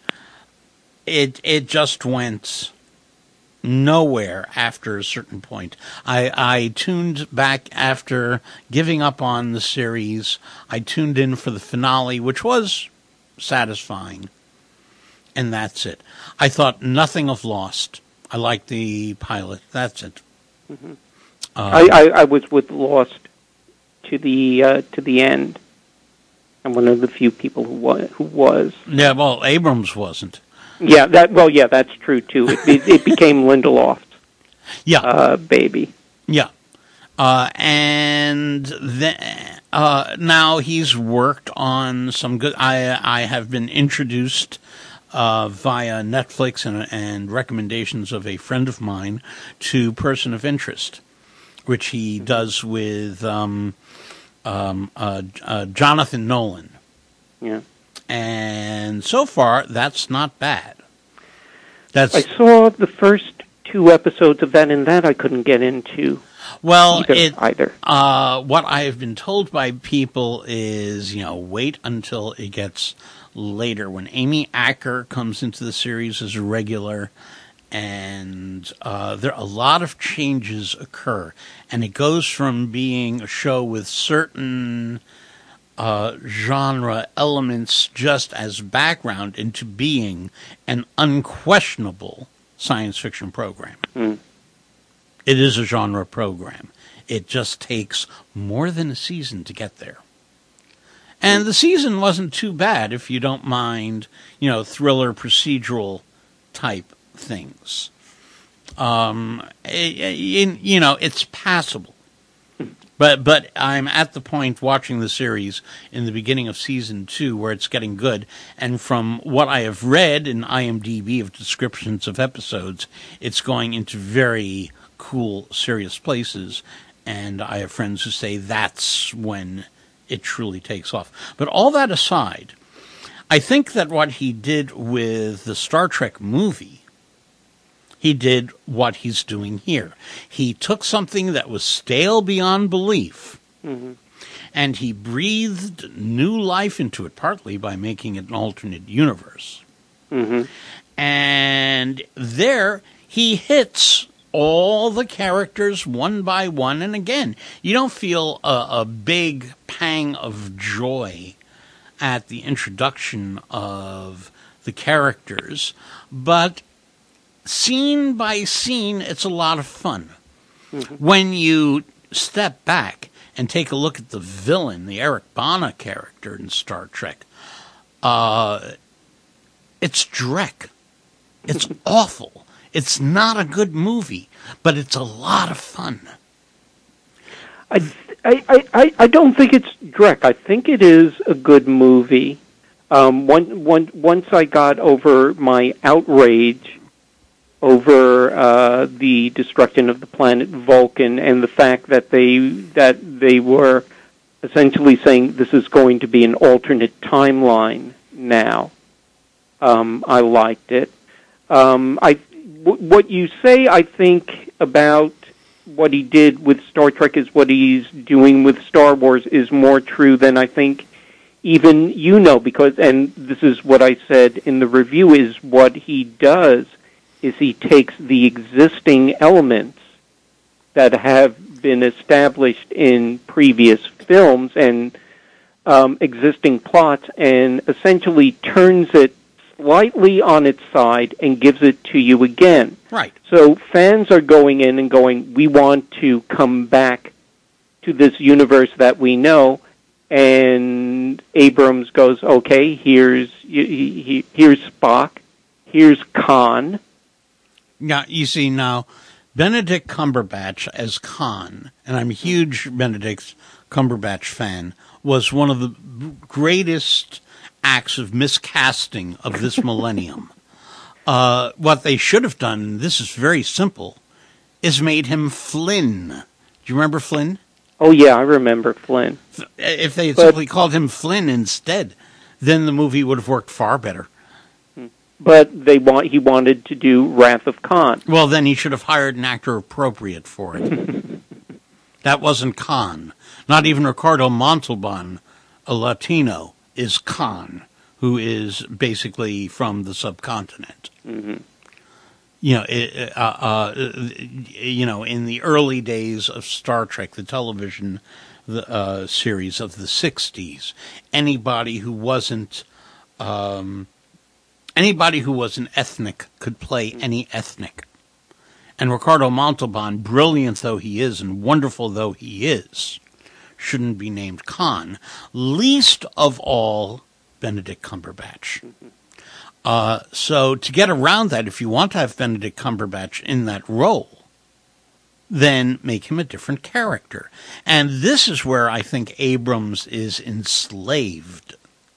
Speaker 1: it it just went nowhere after a certain point. I, I tuned back after giving up on the series. I tuned in for the finale, which was satisfying. And that's it. I thought nothing of Lost. I liked the pilot. That's it.
Speaker 3: Mm-hmm.
Speaker 1: Uh,
Speaker 3: I, I, I was with Lost to the uh, to the end. I'm one of the few people who was. Who was.
Speaker 1: Yeah, well, Abrams wasn't.
Speaker 3: Yeah, that. Well, yeah, that's true too. It, it, it became Lindelof's
Speaker 1: Yeah,
Speaker 3: uh, baby.
Speaker 1: yeah. Uh, and then uh, now he's worked on some good. I I have been introduced uh, via Netflix and, and recommendations of a friend of mine to Person of Interest, which he does with um, um, uh, uh, Jonathan Nolan.
Speaker 3: Yeah.
Speaker 1: And so far, that's not bad. That's
Speaker 3: I saw the first two episodes of that, and that I couldn't get into.
Speaker 1: well,
Speaker 3: either.
Speaker 1: it,
Speaker 3: either.
Speaker 1: Uh, what I have been told by people is, you know, wait until it gets later when Amy Acker comes into the series as a regular, and uh, there a lot of changes occur, and it goes from being a show with certain Uh, genre elements just as background into being an unquestionable science fiction program.
Speaker 3: Mm.
Speaker 1: It is a genre program. It just takes more than a season to get there. And the season wasn't too bad if you don't mind, you know, thriller procedural type things. Um, it, it, you know, it's passable. But but I'm at the point watching the series in the beginning of season two where it's getting good. And from what I have read in IMDb of descriptions of episodes, it's going into very cool, serious places. And I have friends who say that's when it truly takes off. But all that aside, I think that what he did with the Star Trek movie, he did what he's doing here. He took something that was stale beyond belief,
Speaker 3: Mm-hmm.
Speaker 1: and he breathed new life into it, partly by making it an alternate universe.
Speaker 3: Mm-hmm.
Speaker 1: And there he hits all the characters one by one, and again, you don't feel a, a big pang of joy at the introduction of the characters, but scene by scene, it's a lot of fun. Mm-hmm. When you step back and take a look at the villain, the Eric Bana character in Star Trek, uh, it's Drek. It's awful. It's not a good movie, but it's a lot of fun.
Speaker 3: I, I, I, I don't think it's Drek. I think it is a good movie. Um, one, one, once I got over my outrage over uh, the destruction of the planet Vulcan and the fact that they that they were essentially saying this is going to be an alternate timeline now. Um, I liked it. Um, I w- what you say, I think, about what he did with Star Trek is what he's doing with Star Wars is more true than I think even you know, because, and this is what I said in the review, is what he does is he takes the existing elements that have been established in previous films and um, existing plots and essentially turns it slightly on its side and gives it to you again.
Speaker 1: Right.
Speaker 3: So fans are going in and going, we want to come back to this universe that we know, and Abrams goes, okay, here's here's Spock, here's Khan.
Speaker 1: Now, you see, now, Benedict Cumberbatch as Khan, and I'm a huge Benedict Cumberbatch fan, was one of the greatest acts of miscasting of this millennium. Uh, what they should have done, and this is very simple, is made him Flynn. Do you remember Flynn?
Speaker 3: Oh, yeah, I remember Flynn.
Speaker 1: If they had
Speaker 3: but,
Speaker 1: simply called him Flynn instead, then the movie would have worked far better.
Speaker 3: But they want he wanted to do Wrath of Khan.
Speaker 1: Well, then he should have hired an actor appropriate for it. That wasn't Khan. Not even Ricardo Montalban, a Latino, is Khan, who is basically from the subcontinent.
Speaker 3: Mm-hmm.
Speaker 1: You know, it, uh, uh, you know, in the early days of Star Trek, the television the, uh, series of the sixties, anybody who wasn't um, anybody who was an ethnic could play any ethnic. And Ricardo Montalban, brilliant though he is and wonderful though he is, shouldn't be named Khan, least of all Benedict Cumberbatch. Uh, so to get around that, if you want to have Benedict Cumberbatch in that role, then make him a different character. And this is where I think Abrams is enslaved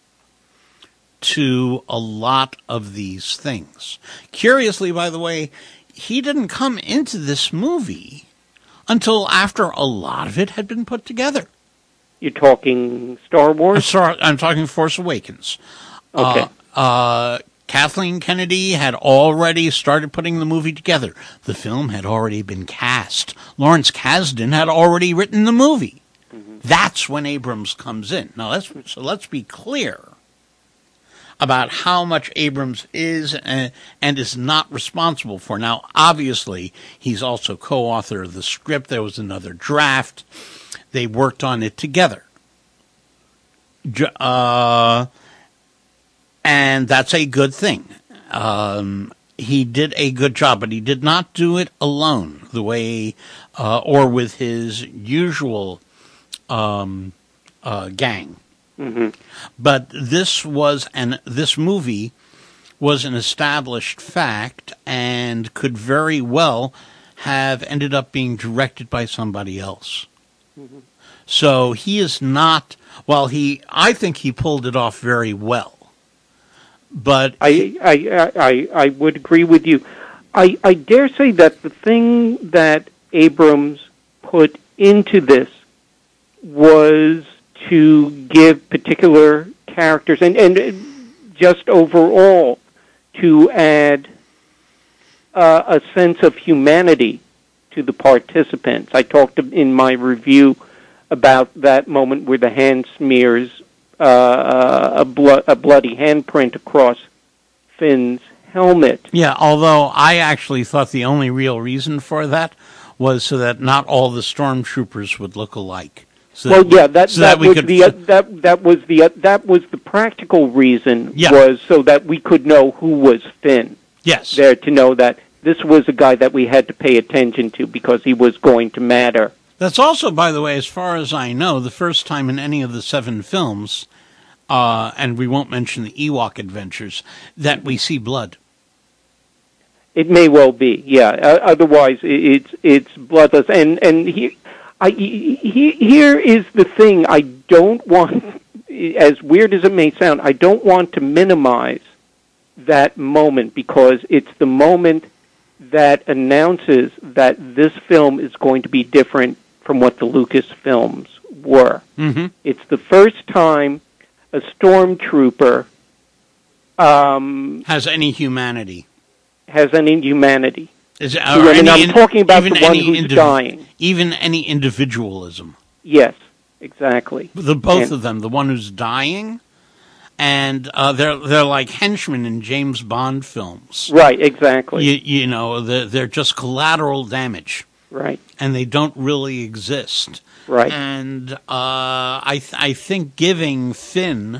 Speaker 1: to a lot of these things. Curiously, by the way, he didn't come into this movie until after a lot of it had been put together.
Speaker 3: You're talking Star Wars?
Speaker 1: I'm, sorry, I'm talking Force Awakens.
Speaker 3: Okay.
Speaker 1: Uh, uh, Kathleen Kennedy had already started putting the movie together. The film had already been cast. Lawrence Kasdan had already written the movie. Mm-hmm. That's when Abrams comes in. Now, let's, so let's be clear about how much Abrams is and, and is not responsible for. Now, obviously, he's also co-author of the script. There was another draft. They worked on it together. Uh, and that's a good thing. Um, he did a good job, but he did not do it alone, the way, uh, or with his usual um, uh, gang.
Speaker 3: Mm-hmm.
Speaker 1: But this was an this movie was an established fact and could very well have ended up being directed by somebody else. Mm-hmm. So he is not. Well, he I think he pulled it off very well. But
Speaker 3: I I I, I would agree with you. I, I dare say that the thing that Abrams put into this was to give particular characters, and, and just overall to add uh, a sense of humanity to the participants. I talked in my review about that moment where the hand smears uh, a, blo- a bloody handprint across Finn's helmet.
Speaker 1: Yeah, although I actually thought the only real reason for that was so that not all the stormtroopers would look alike. So
Speaker 3: well,
Speaker 1: that,
Speaker 3: yeah, that
Speaker 1: so
Speaker 3: that,
Speaker 1: that we
Speaker 3: was
Speaker 1: could
Speaker 3: the uh, that that was the uh, that was the practical reason
Speaker 1: yeah.
Speaker 3: was so that we could know who was Finn.
Speaker 1: Yes,
Speaker 3: there to know that this was a guy that we had to pay attention to because he was going to matter.
Speaker 1: That's also, by the way, as far as I know, the first time in any of the seven films, uh, and we won't mention the Ewok adventures, that we see blood.
Speaker 3: It may well be, yeah. Uh, otherwise, it's it's bloodless, and and he. I, he, here is the thing. I don't want, as weird as it may sound, I don't want to minimize that moment because it's the moment that announces that this film is going to be different from what the Lucas films were.
Speaker 1: Mm-hmm.
Speaker 3: It's the first time a stormtrooper um,
Speaker 1: has any humanity.
Speaker 3: Has any humanity.
Speaker 1: Is it, or
Speaker 3: I mean,
Speaker 1: any,
Speaker 3: I'm talking about the
Speaker 1: even
Speaker 3: one
Speaker 1: any
Speaker 3: who's
Speaker 1: indiv-
Speaker 3: dying.
Speaker 1: Even any individualism.
Speaker 3: Yes, exactly.
Speaker 1: The both
Speaker 3: And-
Speaker 1: of them, the one who's dying, and uh, they're they're like henchmen in James Bond films.
Speaker 3: Right, exactly.
Speaker 1: You, you know, they're, they're just collateral damage,
Speaker 3: Right,
Speaker 1: and they don't really exist.
Speaker 3: right.
Speaker 1: And uh, I th- I think giving Finn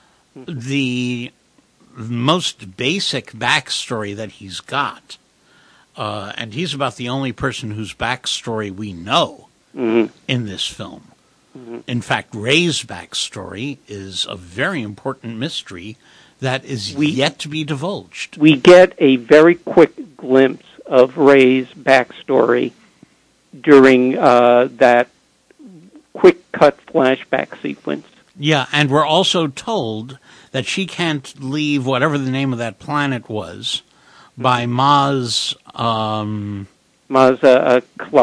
Speaker 1: the most basic backstory that he's got, uh, and he's about the only person whose backstory we know
Speaker 3: Mm-hmm.
Speaker 1: in this film.
Speaker 3: Mm-hmm.
Speaker 1: In fact, Rey's backstory is a very important mystery that is
Speaker 3: We-
Speaker 1: yet to be divulged.
Speaker 3: We get a very quick glimpse of Rey's backstory during uh, that quick cut flashback sequence.
Speaker 1: Yeah, and we're also told that she can't leave whatever the name of that planet was by Maz. Um,
Speaker 3: Maz uh,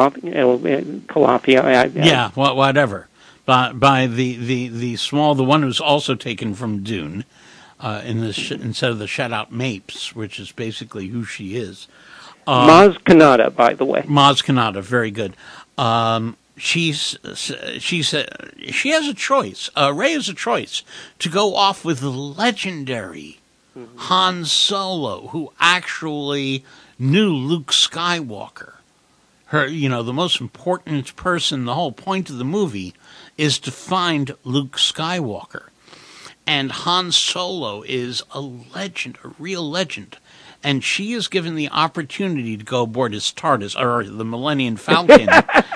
Speaker 3: Calafia.
Speaker 1: yeah, wha- whatever. By, by the, the, the small, the one who's also taken from Dune, uh, in the sh- instead of the Shutout Mapes, which is basically who she is. Um,
Speaker 3: Maz Kanata, by the way.
Speaker 1: Maz Kanata, very good. Um, she's she's a, she has a choice. Uh, Rey has a choice to go off with the legendary mm-hmm. Han Solo, who actually knew Luke Skywalker. Her, you know, the most important person. The whole point of the movie is to find Luke Skywalker, and Han Solo is a legend, a real legend. And she is given the opportunity to go aboard his TARDIS, or the Millennium Falcon,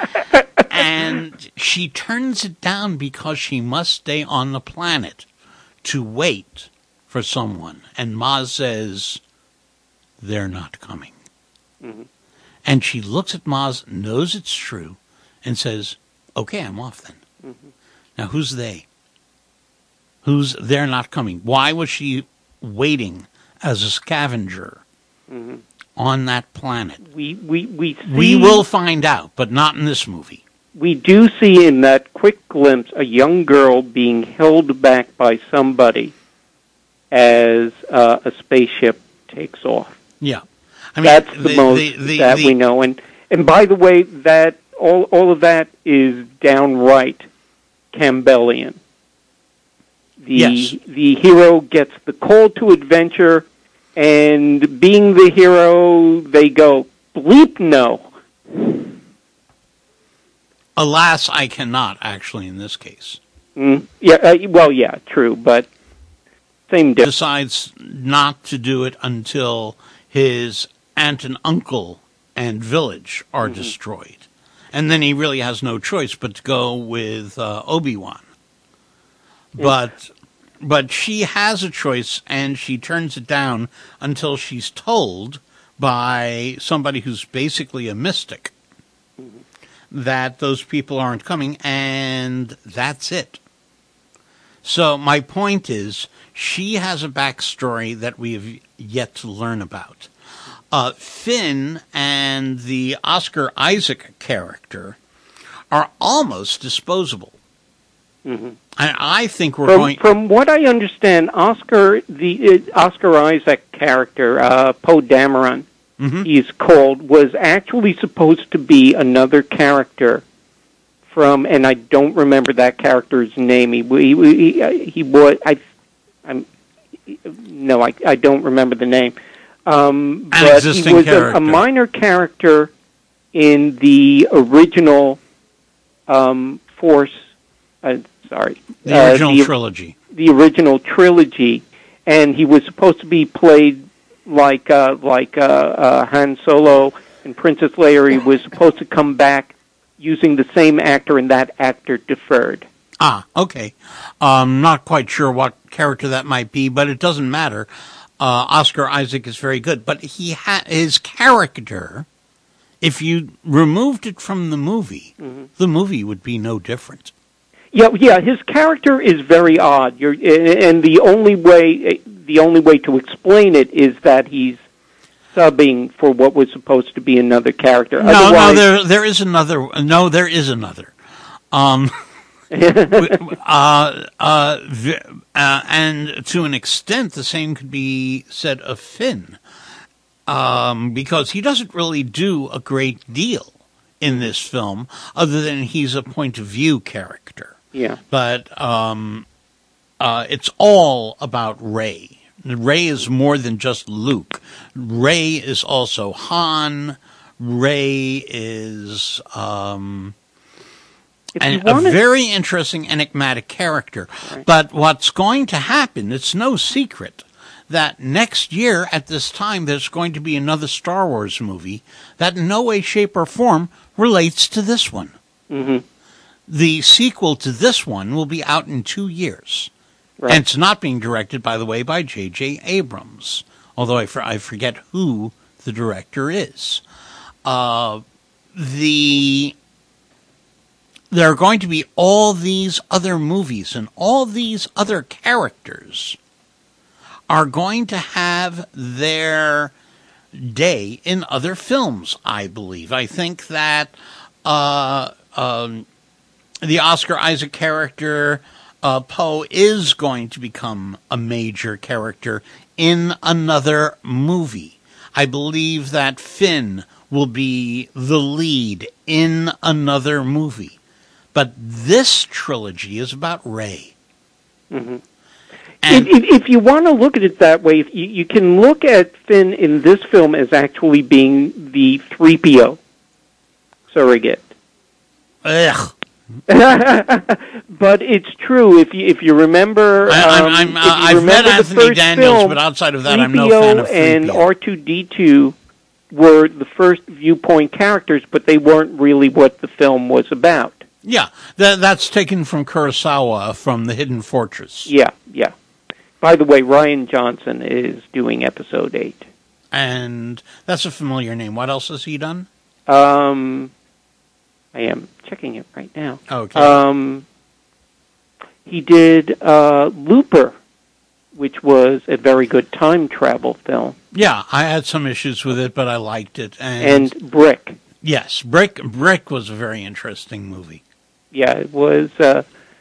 Speaker 1: and she turns it down because she must stay on the planet to wait for someone. And Maz says, they're not coming. Mm-hmm. And she looks at Maz, knows it's true, and says, okay, I'm off then. Mm-hmm. Now, who's they? Who's they're not coming? Why was she waiting as a scavenger mm-hmm. on that planet?
Speaker 3: We we we see,
Speaker 1: we will find out, but not in this movie.
Speaker 3: We do see in that quick glimpse a young girl being held back by somebody as uh, a spaceship takes off.
Speaker 1: Yeah, I mean
Speaker 3: that's the,
Speaker 1: the
Speaker 3: most
Speaker 1: the, the,
Speaker 3: that
Speaker 1: the,
Speaker 3: we know. And and by the way, that all all of that is downright Campbellian. The,
Speaker 1: yes.
Speaker 3: the hero gets the call to adventure, and being the hero, they go, bleep no.
Speaker 1: Alas, I cannot, actually, in this case.
Speaker 3: Mm, yeah, uh, well, yeah, true, but same difference.
Speaker 1: Decides not to do it until his aunt and uncle and village are mm-hmm. destroyed. And then he really has no choice but to go with uh, Obi-Wan. But... But she has a choice, and she turns it down until she's told by somebody who's basically a mystic mm-hmm. that those people aren't coming, and that's it. So my point is, she has a backstory that we have yet to learn about. Uh, Finn and the Oscar Isaac character are almost disposable. Mm-hmm. And I think we're
Speaker 3: from,
Speaker 1: going.
Speaker 3: From what I understand, Oscar the uh, Oscar Isaac character, uh, Poe Dameron, mm-hmm. he's called, was actually supposed to be another character from, and I don't remember that character's name. He he he, he was I, I'm no, I I don't remember the name. Um,
Speaker 1: An
Speaker 3: but
Speaker 1: existing
Speaker 3: he was
Speaker 1: character.
Speaker 3: A, a minor character in the original um, Force. Uh, sorry.
Speaker 1: The original
Speaker 3: uh, the,
Speaker 1: trilogy.
Speaker 3: The original trilogy, and he was supposed to be played like uh, like uh, uh, Han Solo and Princess Leia. He was supposed to come back using the same actor, and that actor deferred.
Speaker 1: Ah, okay. Um, not quite sure what character that might be, but it doesn't matter. Uh, Oscar Isaac is very good, but he ha- his character, if you removed it from the movie, mm-hmm. the movie would be no different.
Speaker 3: Yeah, yeah. His character is very odd. You're, and the only way, the only way to explain it is that he's subbing for what was supposed to be another character.
Speaker 1: No, Otherwise, no, there, there is another. No, there is another. Um, uh, uh, uh, and to an extent, the same could be said of Finn. um, because he doesn't really do a great deal in this film, other than he's a point of view character.
Speaker 3: Yeah.
Speaker 1: But um, uh, it's all about Rey. Rey is more than just Luke. Rey is also Han. Rey is um, an, a
Speaker 3: wanted...
Speaker 1: very interesting, enigmatic character. Right. But what's going to happen, it's no secret, that next year at this time there's going to be another Star Wars movie that in no way, shape, or form relates to this one.
Speaker 3: Mm-hmm.
Speaker 1: The sequel to this one will be out in two years. Right. And it's not being directed, by the way, by J J Abrams, although I, for, I forget who the director is. Uh, the there are going to be all these other movies, and all these other characters are going to have their day in other films, I believe. I think that uh, um, the Oscar Isaac character, uh, Poe, is going to become a major character in another movie. I believe that Finn will be the lead in another movie. But this trilogy is about Rey.
Speaker 3: Mm-hmm. And if, if you want to look at it that way, you, you can look at Finn in this film as actually being the three P O surrogate.
Speaker 1: Ugh.
Speaker 3: But it's true. If you if you remember,
Speaker 1: I, I'm, I'm,
Speaker 3: um,
Speaker 1: uh,
Speaker 3: if you
Speaker 1: I've
Speaker 3: remember
Speaker 1: met Anthony
Speaker 3: the first
Speaker 1: Daniels,
Speaker 3: film,
Speaker 1: but outside of that,
Speaker 3: three P O
Speaker 1: I'm no fan of three P O.
Speaker 3: and R two D two were the first viewpoint characters, but they weren't really what the film was about.
Speaker 1: Yeah, that, that's taken from Kurosawa, from The Hidden Fortress.
Speaker 3: Yeah, yeah. By the way, Rian Johnson is doing episode eight.
Speaker 1: And that's a familiar name. What else has he done?
Speaker 3: Um, I am checking it right now.
Speaker 1: Okay.
Speaker 3: Um, he did uh, Looper, which was a very good time travel film.
Speaker 1: Yeah, I had some issues with it, but I liked it. And,
Speaker 3: and Brick.
Speaker 1: Yes, Brick Brick was a very interesting movie.
Speaker 3: Yeah, it was uh,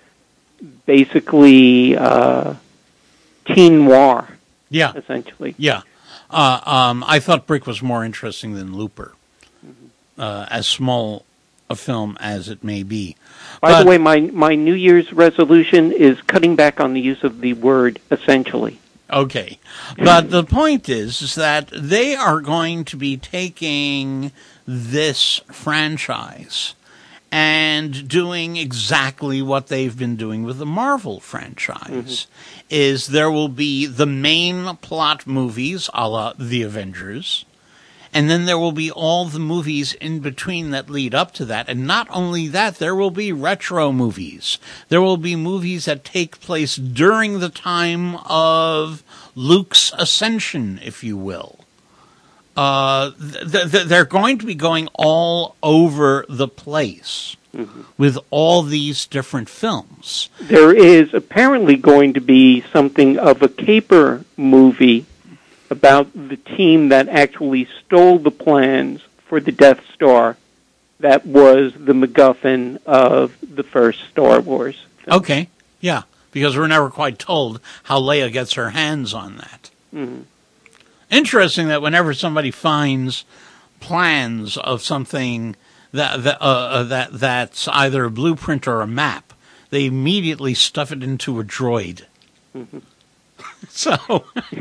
Speaker 3: basically uh, teen noir.
Speaker 1: Yeah.
Speaker 3: Essentially.
Speaker 1: Yeah. Uh, um, I thought Brick was more interesting than Looper, mm-hmm. uh, as small a film as it may be.
Speaker 3: By
Speaker 1: but,
Speaker 3: the way, my, my New Year's resolution is cutting back on the use of the word essentially.
Speaker 1: Okay. But the point is, is that they are going to be taking this franchise and doing exactly what they've been doing with the Marvel franchise. Mm-hmm. Is there will be the main plot movies, a la The Avengers, and then there will be all the movies in between that lead up to that. And not only that, there will be retro movies. There will be movies that take place during the time of Luke's ascension, if you will. Uh, th- th- they're going to be going all over the place mm-hmm. with all these different films.
Speaker 3: There is apparently going to be something of a caper movie about the team that actually stole the plans for the Death Star that was the MacGuffin of the first Star Wars film.
Speaker 1: Okay, yeah, because we're never quite told how Leia gets her hands on that.
Speaker 3: Mm-hmm.
Speaker 1: Interesting that whenever somebody finds plans of something that that, uh, that that's either a blueprint or a map, they immediately stuff it into a droid. Mm-hmm. So,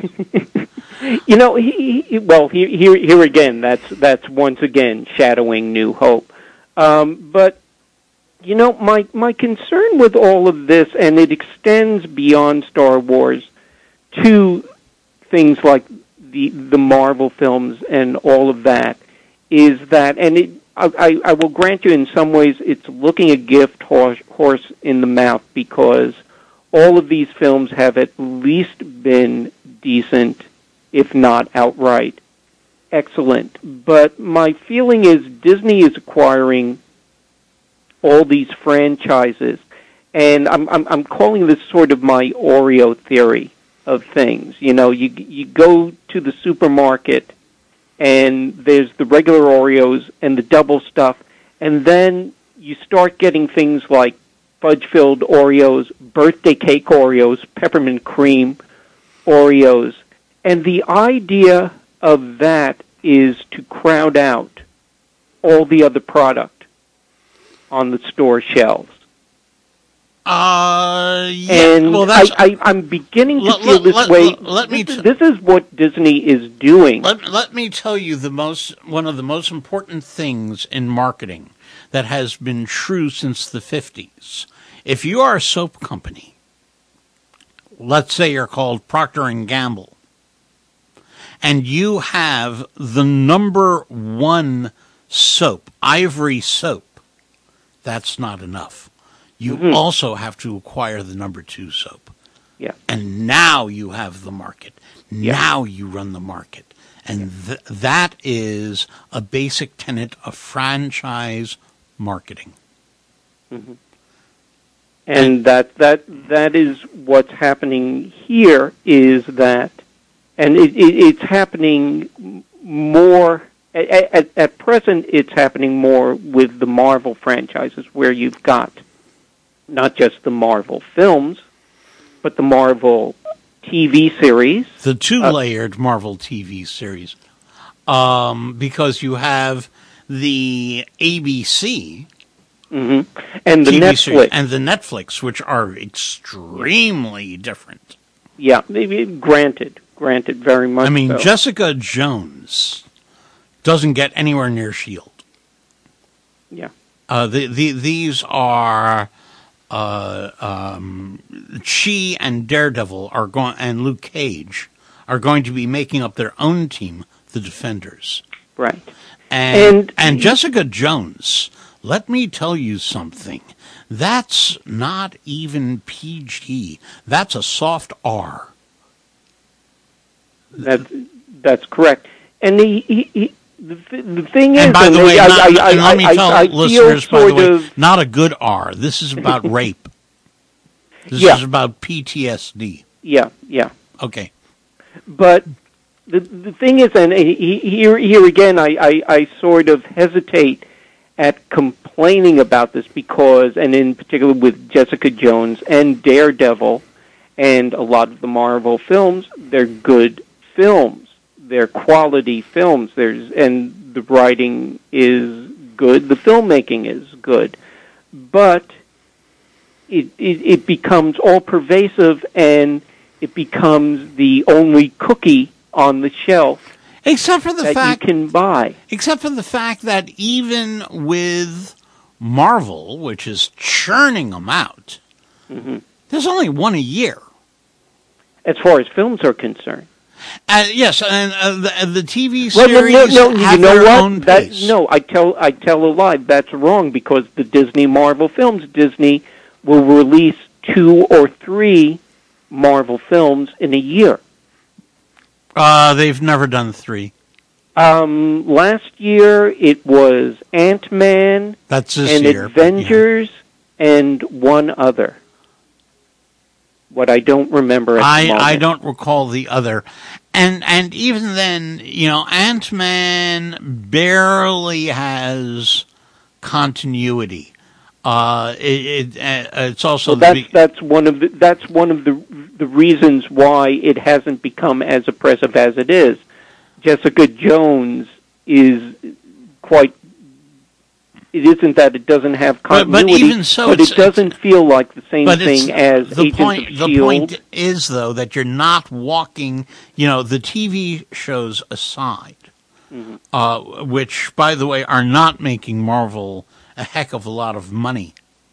Speaker 3: you know, he, he, well, here, here, here again, that's that's once again shadowing New Hope. Um, but you know, my my concern with all of this, and it extends beyond Star Wars to things like the the Marvel films and all of that, is that, and it, I, I will grant you in some ways it's looking a gift horse, horse in the mouth, because all of these films have at least been decent, if not outright excellent. But my feeling is Disney is acquiring all these franchises, and I'm I'm, I'm calling this sort of my Oreo theory of things. You know, you you go to the supermarket, and there's the regular Oreos and the double stuff, and then you start getting things like fudge-filled Oreos, birthday cake Oreos, peppermint cream Oreos, and the idea of that is to crowd out all the other product on the store shelves.
Speaker 1: Uh, yeah.
Speaker 3: And
Speaker 1: well, that's,
Speaker 3: I, I, I'm beginning to
Speaker 1: let,
Speaker 3: feel
Speaker 1: let,
Speaker 3: this
Speaker 1: let,
Speaker 3: way.
Speaker 1: Let, let me
Speaker 3: this,
Speaker 1: t-
Speaker 3: is, this is what Disney is doing.
Speaker 1: Let, let me tell you the most one of the most important things in marketing that has been true since the fifties. If you are a soap company, let's say you're called Procter and Gamble, and you have the number one soap, Ivory soap, that's not enough. You mm-hmm. also have to acquire the number two soap.
Speaker 3: Yeah.
Speaker 1: And now you have the market.
Speaker 3: Yeah.
Speaker 1: Now you run the market. And th- that is a basic tenet of franchise marketing.
Speaker 3: Mm-hmm. And that, that, that is what's happening here is that, and it, it, it's happening more, at, at, at present it's happening more with the Marvel franchises where you've got not just the Marvel films, but the Marvel T V series.
Speaker 1: The two-layered uh, Marvel T V series. Um, because you have the A B C
Speaker 3: mm-hmm. and the
Speaker 1: T V
Speaker 3: Netflix.
Speaker 1: Series, and the Netflix, which are extremely yeah. different.
Speaker 3: Yeah, maybe granted, granted, very much
Speaker 1: I mean,
Speaker 3: so.
Speaker 1: Jessica Jones doesn't get anywhere near S H I E L D.
Speaker 3: Yeah.
Speaker 1: Uh, the, the, these are... Uh, um, she and Daredevil are going, and Luke Cage are going to be making up their own team, the Defenders.
Speaker 3: Right.
Speaker 1: And, and, and Jessica Jones, let me tell you something. That's not even P G. That's a soft R.
Speaker 3: That's, that's correct. And he, he, he The, the thing
Speaker 1: and
Speaker 3: is,
Speaker 1: by the way,
Speaker 3: I,
Speaker 1: not,
Speaker 3: I, I,
Speaker 1: and let me
Speaker 3: I,
Speaker 1: tell
Speaker 3: I, I
Speaker 1: listeners, by the way,
Speaker 3: of,
Speaker 1: not a good R. This is about rape. This
Speaker 3: yeah.
Speaker 1: is about P T S D.
Speaker 3: Yeah, yeah.
Speaker 1: Okay.
Speaker 3: But the the thing is, and here here again, I, I, I sort of hesitate at complaining about this because, and in particular with Jessica Jones and Daredevil, and a lot of the Marvel films, they're good films. They're quality films. There's and the writing is good. The filmmaking is good, but it it, it becomes all pervasive, and it becomes the only cookie on the shelf.
Speaker 1: Except for the
Speaker 3: that
Speaker 1: fact
Speaker 3: you can buy.
Speaker 1: Except for the fact that even with Marvel, which is churning them out,
Speaker 3: mm-hmm.
Speaker 1: there's only one a year.
Speaker 3: As far as films are concerned.
Speaker 1: Uh, yes, and uh, the, the T V series
Speaker 3: well, no, no, no,
Speaker 1: have
Speaker 3: you know
Speaker 1: their
Speaker 3: what?
Speaker 1: own
Speaker 3: That,
Speaker 1: pace.
Speaker 3: no, I tell I tell a lie. That's wrong because the Disney Marvel films, Disney will release two or three Marvel films in a year.
Speaker 1: Uh, they've never done three.
Speaker 3: Um, last year it was Ant-Man
Speaker 1: That's this
Speaker 3: and
Speaker 1: year,
Speaker 3: Avengers yeah. and one other. What I don't remember at
Speaker 1: I,
Speaker 3: the moment.
Speaker 1: I don't recall the other. And and even then, you know, Ant-Man barely has continuity. Uh, it, it uh, it's also
Speaker 3: well, that's
Speaker 1: the,
Speaker 3: that's one of the that's one of the the reasons why it hasn't become as oppressive as it is. Jessica Jones is quite. It isn't that it doesn't have continuity,
Speaker 1: but, but even so,
Speaker 3: but it doesn't feel like the same thing as
Speaker 1: the
Speaker 3: Agents
Speaker 1: point,
Speaker 3: of S
Speaker 1: the
Speaker 3: H I E L D.
Speaker 1: The point is, though, that you're not walking, you know, the T V shows aside, mm-hmm. uh, which, by the way, are not making Marvel a heck of a lot of money.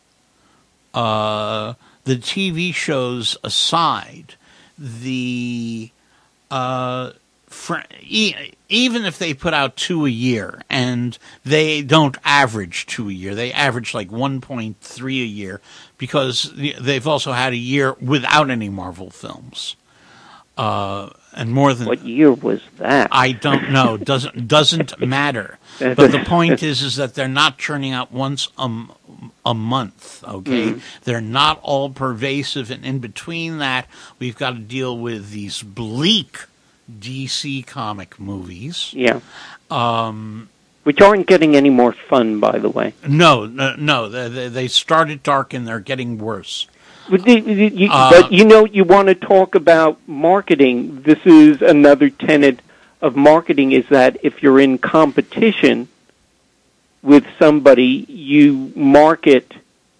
Speaker 1: Uh, the T V shows aside, the... Uh, For, even if they put out two a year, and they don't average two a year, they average like one point three a year, because they've also had a year without any Marvel films. Uh, and more than
Speaker 3: what year was that?
Speaker 1: I don't know. Doesn't doesn't matter. But the point is, is that they're not churning out once a, a month. Okay, mm-hmm. They're not all pervasive, and in between that, we've got to deal with these bleak D C comic movies.
Speaker 3: Yeah.
Speaker 1: Um,
Speaker 3: Which aren't getting any more fun, by the way.
Speaker 1: No, no, no. They, they started dark and they're getting worse.
Speaker 3: But, you,
Speaker 1: uh,
Speaker 3: but you know, you want to talk about marketing. This is another tenet of marketing is that if you're in competition with somebody, you market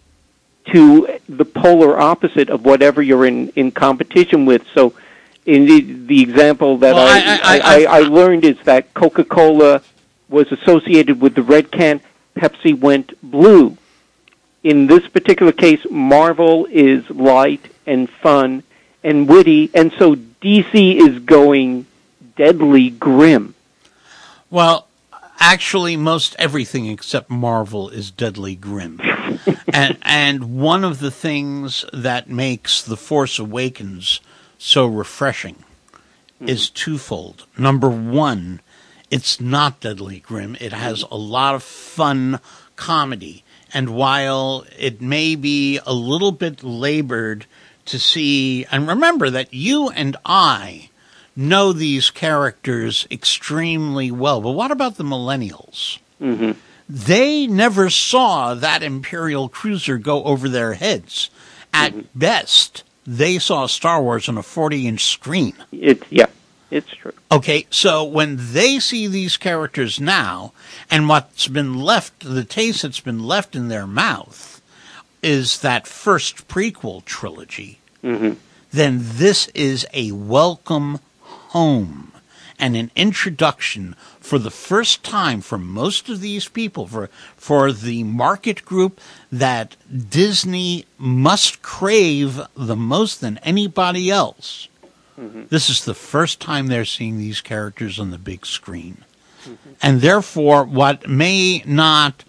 Speaker 3: to the polar opposite of whatever you're in, in competition with. So in the, the example that
Speaker 1: well,
Speaker 3: I,
Speaker 1: I, I,
Speaker 3: I, I, I learned is that Coca-Cola was associated with the red can, Pepsi went blue. In this particular case, Marvel is light and fun and witty, and so D C is going deadly grim.
Speaker 1: Well, actually, most everything except Marvel is deadly grim. and, and one of the things that makes The Force Awakens so refreshing mm-hmm. is twofold. Number one, it's not deadly grim. It has a lot of fun comedy. And while it may be a little bit labored to see, and remember that you and I know these characters extremely well, but what about the millennials?
Speaker 3: Mm-hmm.
Speaker 1: They never saw that Imperial cruiser go over their heads. At mm-hmm. best, they saw Star Wars on a forty-inch screen.
Speaker 3: It's, yeah, it's true.
Speaker 1: Okay, so when they see these characters now, and what's been left, the taste that's been left in their mouth, is that first prequel trilogy,
Speaker 3: mm-hmm.
Speaker 1: then this is a welcome home and an introduction for the first time for most of these people, for for the market group that Disney must crave the most than anybody else. Mm-hmm. This is the first time they're seeing these characters on the big screen. Mm-hmm. And therefore, what may not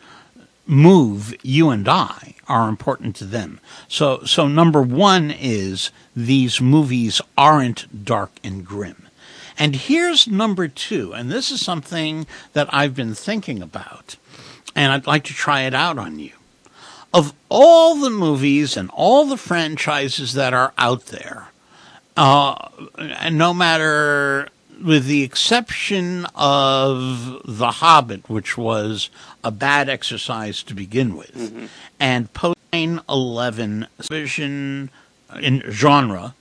Speaker 1: move you and I are important to them. So, so number one is these movies aren't dark and grim. And here's number two, and this is something that I've been thinking about, and I'd like to try it out on you. Of all the movies and all the franchises that are out there, uh, and no matter, with the exception of The Hobbit, which was a bad exercise to begin with, mm-hmm. and post nine eleven vision in genre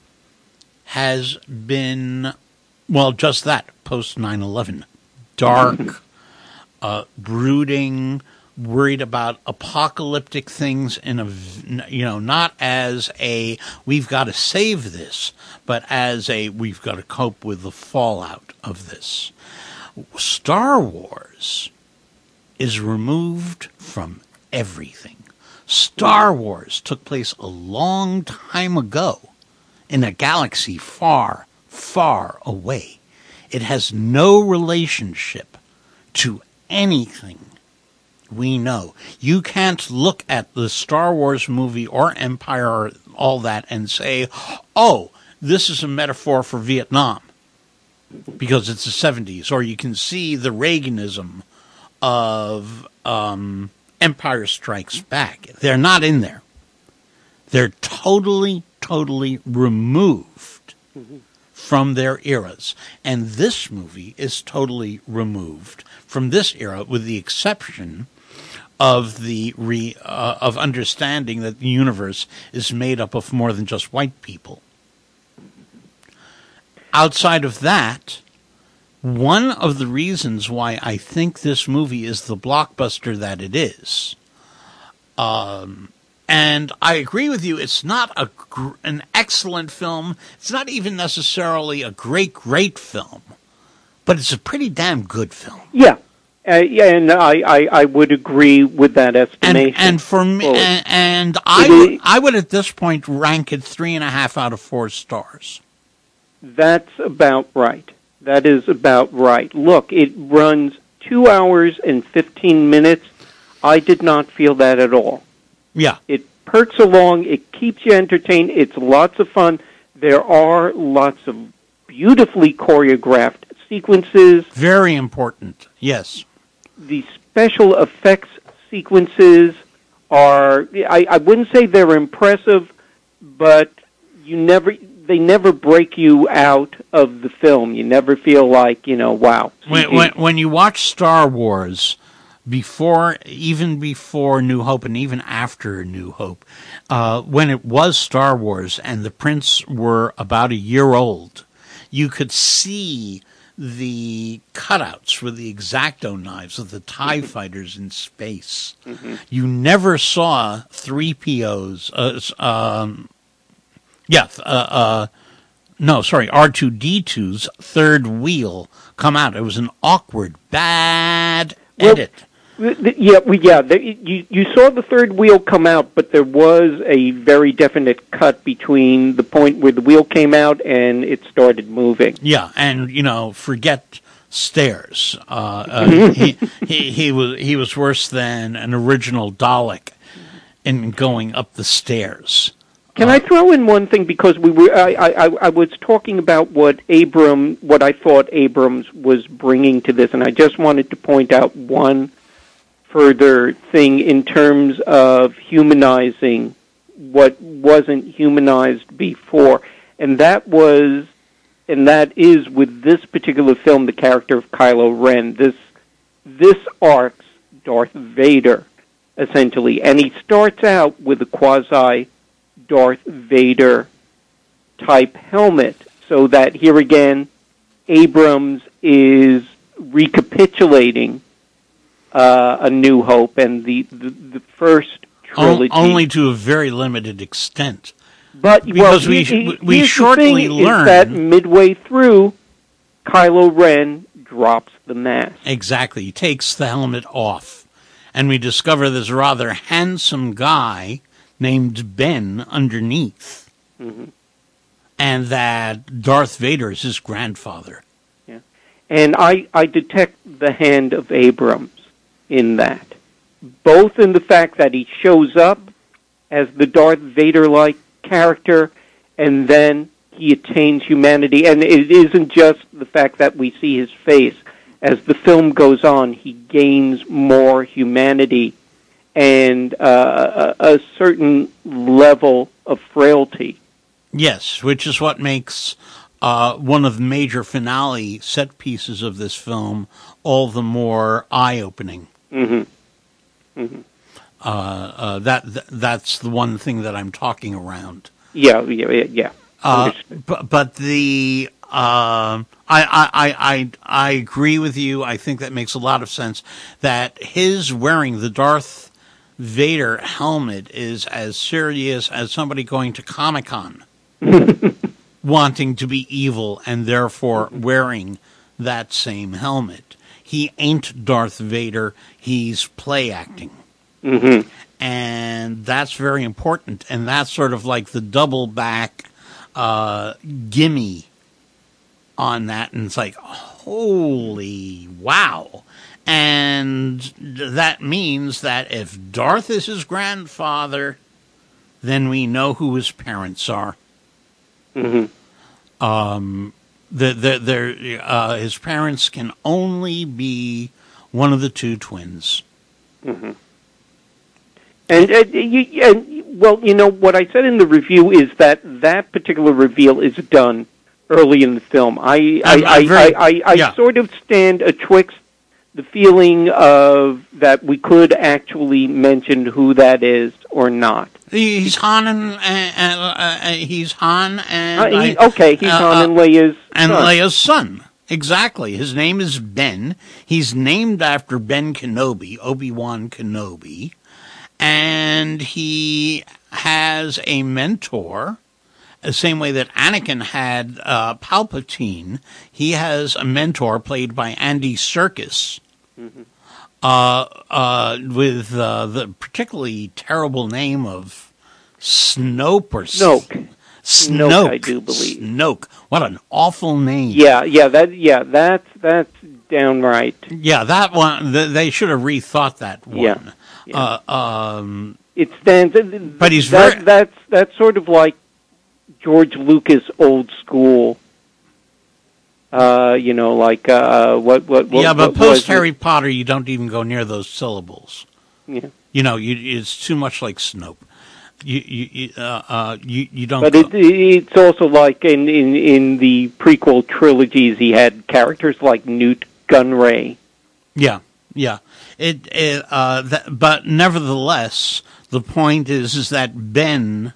Speaker 1: has been, well, just that, post nine eleven. Dark, uh, brooding, worried about apocalyptic things in a, you know, not as a, we've got to save this, but as a, we've got to cope with the fallout of this. Star Wars is removed from everything. Star Wars took place a long time ago in a galaxy far, far away. It has no relationship to anything we know. You can't look at the Star Wars movie or Empire or all that and say, oh, this is a metaphor for Vietnam because it's the seventies. Or you can see the Reaganism of um, Empire Strikes Back. They're not in there. They're totally, totally removed mm-hmm. from their eras. And this movie is totally removed from this era, with the exception of the re, uh, of understanding that the universe is made up of more than just white people. Outside of that, one of the reasons why I think this movie is the blockbuster that it is, um, and I agree with you, it's not a gr- an excellent film. It's not even necessarily a great, great film, but it's a pretty damn good film.
Speaker 3: Yeah. Uh, yeah, and I, I, I would agree with that estimation.
Speaker 1: And, and for me, and, and I, would, I would at this point rank it three and a half out of four stars.
Speaker 3: That's about right. That is about right. Look, it runs two hours and fifteen minutes. I did not feel that at all.
Speaker 1: Yeah.
Speaker 3: It perks along. It keeps you entertained. It's lots of fun. There are lots of beautifully choreographed sequences.
Speaker 1: Very important, yes.
Speaker 3: The special effects sequences are, I, I wouldn't say they're impressive, but you never, they never break you out of the film. You never feel like, you know, wow.
Speaker 1: When, when, when you watch Star Wars, before, even before New Hope and even after New Hope, uh, when it was Star Wars and the prints were about a year old, you could see the cutouts for the X-Acto knives of the TIE fighters in space.
Speaker 3: Mm-hmm.
Speaker 1: You never saw three P Os, uh, um, yeah, uh, uh, no, sorry, R two D two's third wheel come out. It was an awkward, bad
Speaker 3: Well,
Speaker 1: edit.
Speaker 3: Yeah, we, yeah. The, you you saw the third wheel come out, but there was a very definite cut between the point where the wheel came out and it started moving.
Speaker 1: Yeah, and you know, forget stairs. Uh, uh, he, he he was he was worse than an original Dalek in going up the stairs.
Speaker 3: Can
Speaker 1: uh,
Speaker 3: I throw in one thing, because we were I, I I was talking about what Abram what I thought Abrams was bringing to this, and I just wanted to point out one further thing in terms of humanizing what wasn't humanized before, and that was, and that is with this particular film, the character of Kylo Ren. This this arcs Darth Vader essentially, and he starts out with a quasi Darth Vader type helmet, so that here again, Abrams is recapitulating Uh, A New Hope and the, the, the first trilogy.
Speaker 1: Only to a very limited extent.
Speaker 3: But,
Speaker 1: because
Speaker 3: well,
Speaker 1: we,
Speaker 3: he,
Speaker 1: we
Speaker 3: here's
Speaker 1: shortly
Speaker 3: the thing,
Speaker 1: learn
Speaker 3: is that midway through, Kylo Ren drops the mask.
Speaker 1: Exactly. He takes the helmet off. And we discover this rather handsome guy named Ben underneath.
Speaker 3: Mm-hmm.
Speaker 1: And that Darth Vader is his grandfather.
Speaker 3: Yeah. And I, I detect the hand of Abrams in that, both in the fact that he shows up as the Darth Vader-like character, and then he attains humanity. And it isn't just the fact that we see his face. As the film goes on, he gains more humanity and uh, a, a certain level of frailty.
Speaker 1: Yes, which is what makes uh, one of the major finale set pieces of this film all the more eye-opening.
Speaker 3: Mm-hmm. Mm-hmm.
Speaker 1: Uh, uh, that th- that's the one thing that I'm talking around.
Speaker 3: Yeah, yeah, yeah.
Speaker 1: Uh, but, but the uh, I, I I I I agree with you. I think that makes a lot of sense. That his wearing the Darth Vader helmet is as serious as somebody going to Comic-Con, wanting to be evil and therefore wearing that same helmet. He ain't Darth Vader. He's play acting.
Speaker 3: Mm-hmm.
Speaker 1: And that's very important. And that's sort of like the double back uh, gimme on that. And it's like, holy wow. And that means that if Darth is his grandfather, then we know who his parents are.
Speaker 3: Mm-hmm.
Speaker 1: Um, the, the, the, uh, his parents can only be one of the two twins.
Speaker 3: Mm-hmm. And, uh, you, and, well, you know, what I said in the review is that that particular reveal is done early in the film. I, I,
Speaker 1: I'm, I'm
Speaker 3: I,
Speaker 1: very,
Speaker 3: I, I, I
Speaker 1: yeah.
Speaker 3: sort of stand atwixt the feeling of that we could actually mention who that is or not.
Speaker 1: He's Han and uh, uh, uh, he's Han and
Speaker 3: Uh, he,
Speaker 1: I,
Speaker 3: okay, he's
Speaker 1: uh,
Speaker 3: Han and Leia's
Speaker 1: and
Speaker 3: son.
Speaker 1: Leia's son. Exactly. His name is Ben. He's named after Ben Kenobi, Obi-Wan Kenobi, and he has a mentor. The same way that Anakin had uh, Palpatine, he has a mentor played by Andy Serkis.
Speaker 3: Mm-hmm.
Speaker 1: Uh, uh, with uh, the particularly terrible name of Snope or
Speaker 3: Snoke.
Speaker 1: S-
Speaker 3: Snoke,
Speaker 1: Snoke,
Speaker 3: I do believe.
Speaker 1: Snoke. What an awful name.
Speaker 3: Yeah, yeah, that, yeah, that's that's downright.
Speaker 1: Yeah, that one. Th- they should have rethought that one.
Speaker 3: Yeah, yeah.
Speaker 1: Uh, um,
Speaker 3: It stands.
Speaker 1: But he's
Speaker 3: that,
Speaker 1: very-
Speaker 3: That's that's sort of like George Lucas old school. Uh, you know, like uh, what what what?
Speaker 1: yeah, but
Speaker 3: what was
Speaker 1: post
Speaker 3: it?
Speaker 1: Harry Potter, you don't even go near those syllables.
Speaker 3: Yeah.
Speaker 1: You know, you, it's too much like Snope. You you you, uh, uh, you, you don't.
Speaker 3: But
Speaker 1: go-
Speaker 3: it, it's also like in, in, in the prequel trilogies, he had characters like Newt Gunray.
Speaker 1: Yeah, yeah. It, it uh, th- but nevertheless, the point is is that Ben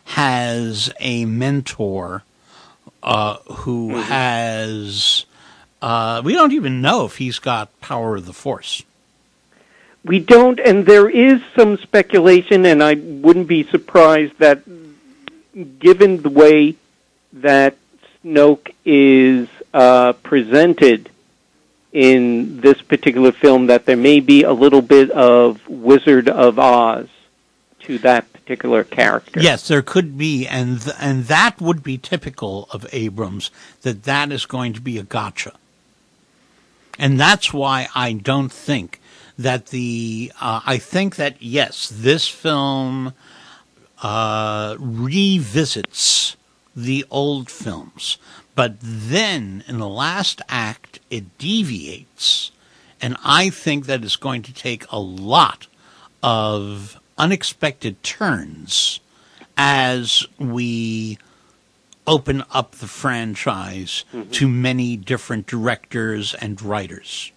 Speaker 1: has a mentor uh, who
Speaker 3: Mm-hmm.
Speaker 1: has Uh, we don't even know if he's got power of the Force.
Speaker 3: We don't, and there is some speculation, and I wouldn't be surprised that, given the way that Snoke is uh, presented in this particular film, that there may be a little bit of Wizard of Oz to that particular character.
Speaker 1: Yes, there could be, and th- and that would be typical of Abrams, that that is going to be a gotcha. And that's why I don't think that the, uh, I think that, yes, this film uh, revisits the old films, but then in the last act it deviates, and I think that it's going to take a lot of unexpected turns as we open up the franchise mm-hmm. to many different directors and writers.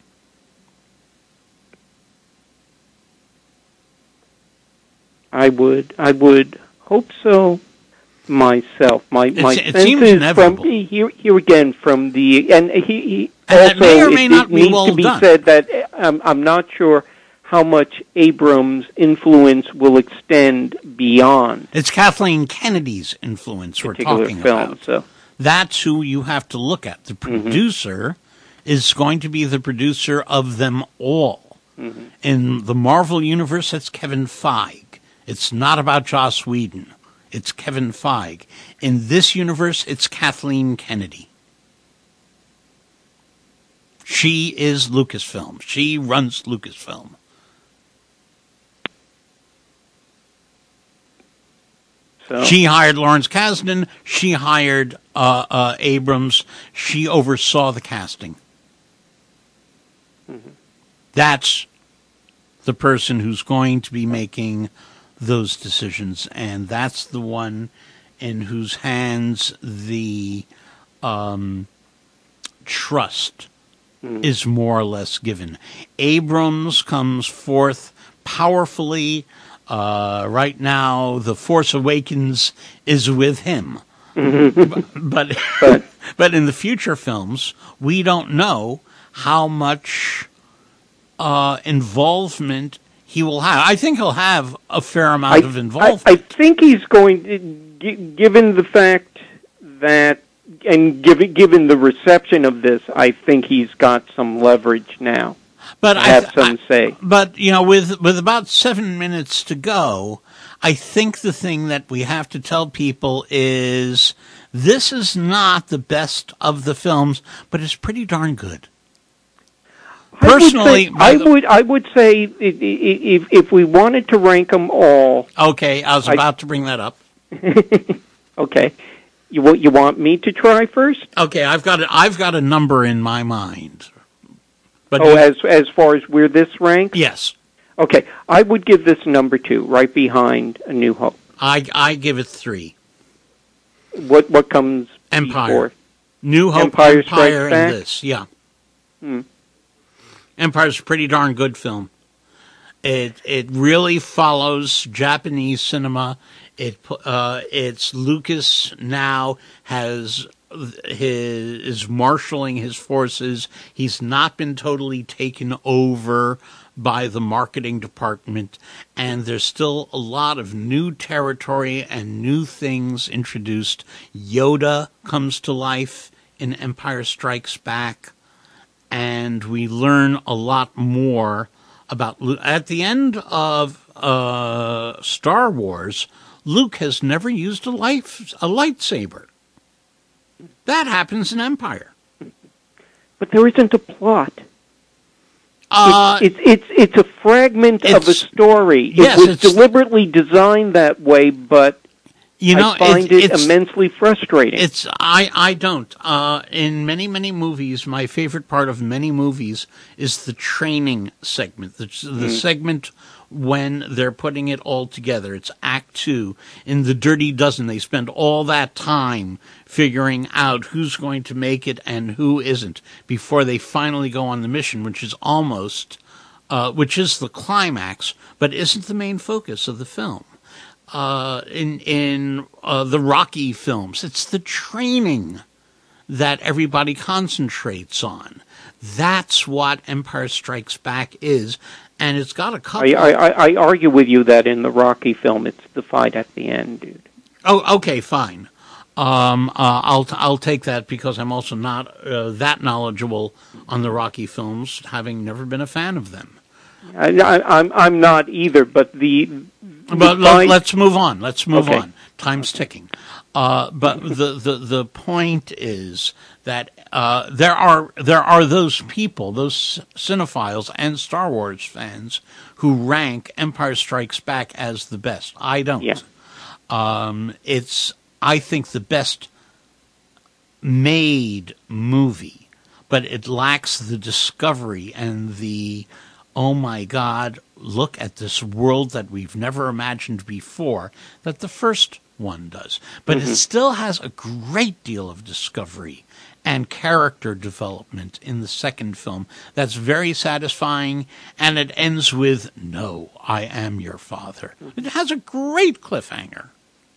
Speaker 3: I would, I would hope so myself. My
Speaker 1: it's,
Speaker 3: my
Speaker 1: it
Speaker 3: sense
Speaker 1: seems
Speaker 3: is
Speaker 1: inevitable.
Speaker 3: from here here again from the and he, he
Speaker 1: and
Speaker 3: also
Speaker 1: that may or may
Speaker 3: it,
Speaker 1: not
Speaker 3: it
Speaker 1: be
Speaker 3: needs
Speaker 1: well
Speaker 3: to be
Speaker 1: done.
Speaker 3: said that um, I'm not sure how much Abrams' influence will extend beyond.
Speaker 1: It's Kathleen Kennedy's influence we're talking
Speaker 3: film,
Speaker 1: about.
Speaker 3: So.
Speaker 1: That's who you have to look at. The producer mm-hmm. is going to be the producer of them all. Mm-hmm. In the Marvel Universe, it's Kevin Feige. It's not about Joss Whedon. It's Kevin Feige. In this universe, it's Kathleen Kennedy. She is Lucasfilm. She runs Lucasfilm.
Speaker 3: So.
Speaker 1: She hired Lawrence Kasdan. She hired uh, uh, Abrams. She oversaw the casting. Mm-hmm. That's the person who's going to be making those decisions, and that's the one in whose hands the um, trust mm-hmm. is more or less given. Abrams comes forth powerfully. Uh, right now, The Force Awakens is with him. Mm-hmm. But, but but in the future films, we don't know how much uh, involvement he will have. I think he'll have a fair amount
Speaker 3: I,
Speaker 1: of involvement.
Speaker 3: I, I think he's going to, given the fact that, and given given the reception of this, I think he's got some leverage now.
Speaker 1: But I
Speaker 3: have some
Speaker 1: I,
Speaker 3: say.
Speaker 1: But you know, with with about seven minutes to go, I think the thing that we have to tell people is this is not the best of the films, but it's pretty darn good. Personally,
Speaker 3: I would say, I would, I would say if if we wanted to rank them all.
Speaker 1: Okay, I was about I, to bring that up.
Speaker 3: Okay, you want you want me to try first?
Speaker 1: Okay, I've got a, I've got a number in my mind. But
Speaker 3: oh,
Speaker 1: you,
Speaker 3: as as far as where this ranks?
Speaker 1: Yes.
Speaker 3: Okay, I would give this number two, right behind A New Hope.
Speaker 1: I I give it three.
Speaker 3: What what comes
Speaker 1: Empire,
Speaker 3: before?
Speaker 1: New Hope,
Speaker 3: Empire,
Speaker 1: Empire,
Speaker 3: Strikes
Speaker 1: and
Speaker 3: Back?
Speaker 1: this, yeah.
Speaker 3: Hmm.
Speaker 1: Empire's a pretty darn good film. It it really follows Japanese cinema. It uh, it's Lucas now has his is marshaling his forces. He's not been totally taken over by the marketing department, and there's still a lot of new territory and new things introduced. Yoda comes to life in Empire Strikes Back, and we learn a lot more about Luke. At the end of uh, Star Wars, Luke has never used a life a lightsaber. That happens in Empire.
Speaker 3: But there isn't a plot.
Speaker 1: Uh,
Speaker 3: it's, it's it's it's a fragment of a story.
Speaker 1: Yes,
Speaker 3: it was deliberately designed that way, but
Speaker 1: you know,
Speaker 3: I find
Speaker 1: it's,
Speaker 3: it
Speaker 1: it's,
Speaker 3: immensely frustrating.
Speaker 1: It's I I don't. Uh, in many many movies, my favorite part of many movies is the training segment, the, the mm. segment when they're putting it all together. It's Act Two. In The Dirty Dozen, they spend all that time figuring out who's going to make it and who isn't before they finally go on the mission, which is almost, uh, which is the climax, but isn't the main focus of the film. Uh, in in uh, the Rocky films, it's the training that everybody concentrates on. That's what Empire Strikes Back is, and it's got a couple...
Speaker 3: I, I, I argue with you that in the Rocky film, it's the fight at the end, dude.
Speaker 1: Oh, okay, fine. Um, uh, I'll I'll take that because I'm also not uh, that knowledgeable on the Rocky films, having never been a fan of them.
Speaker 3: I, I, I'm I'm not either, but the... the
Speaker 1: but
Speaker 3: fight...
Speaker 1: let's move on. Let's move
Speaker 3: okay.
Speaker 1: on. Time's ticking. Uh, but the, the, the point is that uh, there are there are those people, those cinephiles and Star Wars fans who rank Empire Strikes Back as the best. I don't.
Speaker 3: Yeah.
Speaker 1: Um, it's, I think, the best made movie, but it lacks the discovery and the, oh my God, look at this world that we've never imagined before, that the first one does. But
Speaker 3: mm-hmm.
Speaker 1: it still has a great deal of discovery and character development in the second film that's very satisfying, and it ends with, "No, I am your father." It has a great cliffhanger.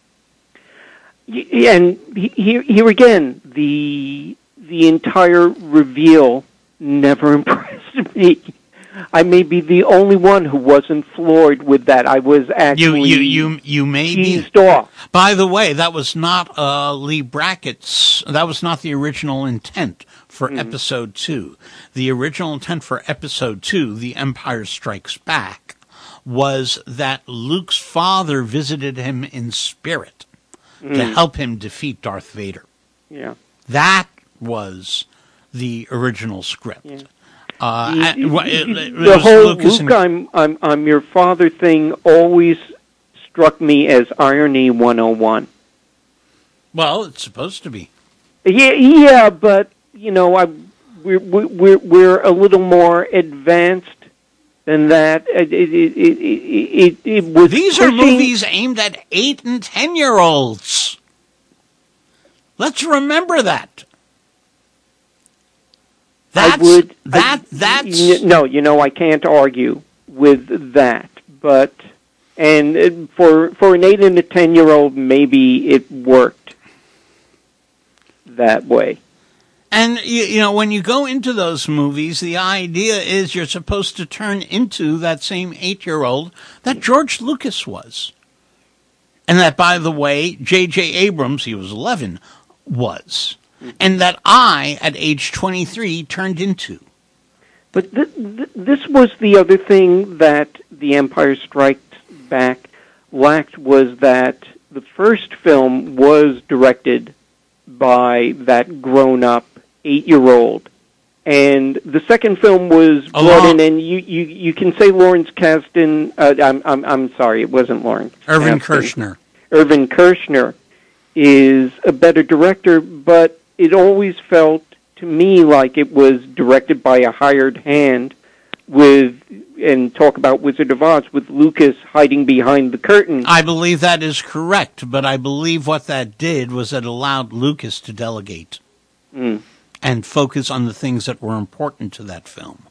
Speaker 3: And here, here again, the the entire reveal never impressed me. I may be the only one who wasn't floored with that. I was actually
Speaker 1: you you you, you may
Speaker 3: teased
Speaker 1: be.
Speaker 3: off.
Speaker 1: By the way, that was not uh, Lee Brackett's. That was not the original intent for mm-hmm. Episode Two. The original intent for Episode Two, The Empire Strikes Back, was that Luke's father visited him in spirit mm. to help him defeat Darth Vader.
Speaker 3: Yeah,
Speaker 1: that was the original script.
Speaker 3: Yeah.
Speaker 1: Uh,
Speaker 3: the,
Speaker 1: it, it, it
Speaker 3: the whole
Speaker 1: Lucas
Speaker 3: Luke, and, I'm, I'm, I'm your father thing always struck me as irony one oh one.
Speaker 1: Well, it's supposed to be.
Speaker 3: Yeah, yeah, but you know, I we're we're we're a little more advanced than that. It it it it, it, it was.
Speaker 1: These
Speaker 3: pushing...
Speaker 1: are movies aimed at eight and ten year olds. Let's remember that. That's,
Speaker 3: I would,
Speaker 1: that,
Speaker 3: I,
Speaker 1: that's...
Speaker 3: No, you know, I can't argue with that. But, and for for an eight and a ten-year-old, maybe it worked that way.
Speaker 1: And, you, you know, when you go into those movies, the idea is you're supposed to turn into that same eight-year-old that George Lucas was. And that, by the way, J J Abrams, he was eleven, was. And that I, at age twenty-three, turned into.
Speaker 3: But th- th- this was the other thing that The Empire Strikes Back lacked, was that the first film was directed by that grown-up eight-year-old. And the second film was brought
Speaker 1: Along.
Speaker 3: in, and you, you, you can say Lawrence Kasdan, uh, I'm, I'm, I'm sorry, it wasn't Lawrence
Speaker 1: Irvin
Speaker 3: Kasdan.
Speaker 1: Kershner.
Speaker 3: Irvin Kershner is a better director, but it always felt to me like it was directed by a hired hand with, and talk about Wizard of Oz, with Lucas hiding behind the curtain.
Speaker 1: I believe that is correct, but I believe what that did was it allowed Lucas to delegate
Speaker 3: Mm.
Speaker 1: and focus on the things that were important to that film.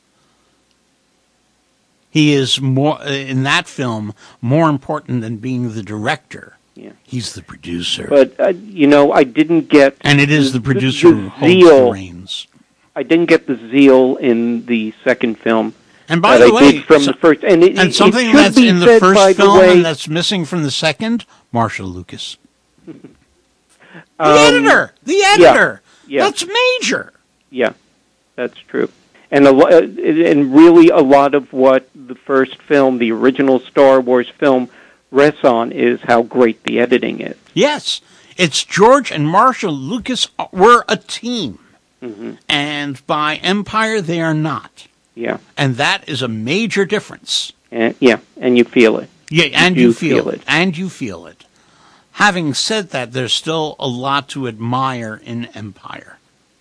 Speaker 1: He is more, in that film, more important than being the director.
Speaker 3: Yeah.
Speaker 1: He's the producer.
Speaker 3: But, uh, you know, I didn't get...
Speaker 1: And it is the producer
Speaker 3: the, the
Speaker 1: who holds
Speaker 3: zeal.
Speaker 1: the reins.
Speaker 3: I didn't get the zeal in the second film.
Speaker 1: And by
Speaker 3: that
Speaker 1: the
Speaker 3: I
Speaker 1: way,
Speaker 3: did from
Speaker 1: so,
Speaker 3: the first, and, it,
Speaker 1: and
Speaker 3: it,
Speaker 1: something
Speaker 3: it should
Speaker 1: that's
Speaker 3: be
Speaker 1: in the
Speaker 3: said,
Speaker 1: first
Speaker 3: by
Speaker 1: film
Speaker 3: the way,
Speaker 1: and that's missing from the second, Marshall Lucas. The
Speaker 3: um,
Speaker 1: editor! The editor!
Speaker 3: Yeah, yeah.
Speaker 1: That's major!
Speaker 3: Yeah, that's true. And a lo- and really a lot of what the first film, the original Star Wars film, rests on is how great the editing is.
Speaker 1: Yes, it's George and Marshall Lucas were a team.
Speaker 3: Mm-hmm.
Speaker 1: And by Empire, they are not.
Speaker 3: Yeah.
Speaker 1: And that is a major difference.
Speaker 3: And, yeah, and you feel it.
Speaker 1: Yeah, and
Speaker 3: you
Speaker 1: you feel,
Speaker 3: feel
Speaker 1: it.
Speaker 3: it.
Speaker 1: And you feel it. Having said that, there's still a lot to admire in Empire.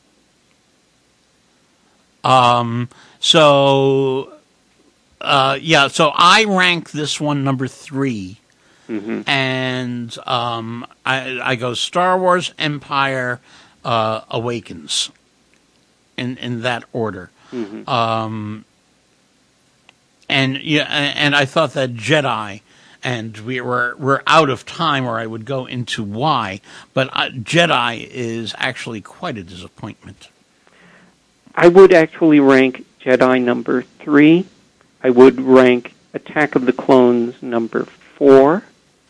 Speaker 1: Um, so, uh, yeah, so I rank this one number three.
Speaker 3: Mm-hmm.
Speaker 1: And um, I, I go Star Wars, Empire, uh, Awakens, in in that order. Mm-hmm. Um, and yeah, and I thought that Jedi and we were we're out of time, or I would go into why. But uh, Jedi is actually quite a disappointment.
Speaker 3: I would actually rank Jedi number three. I would rank Attack of the Clones number four.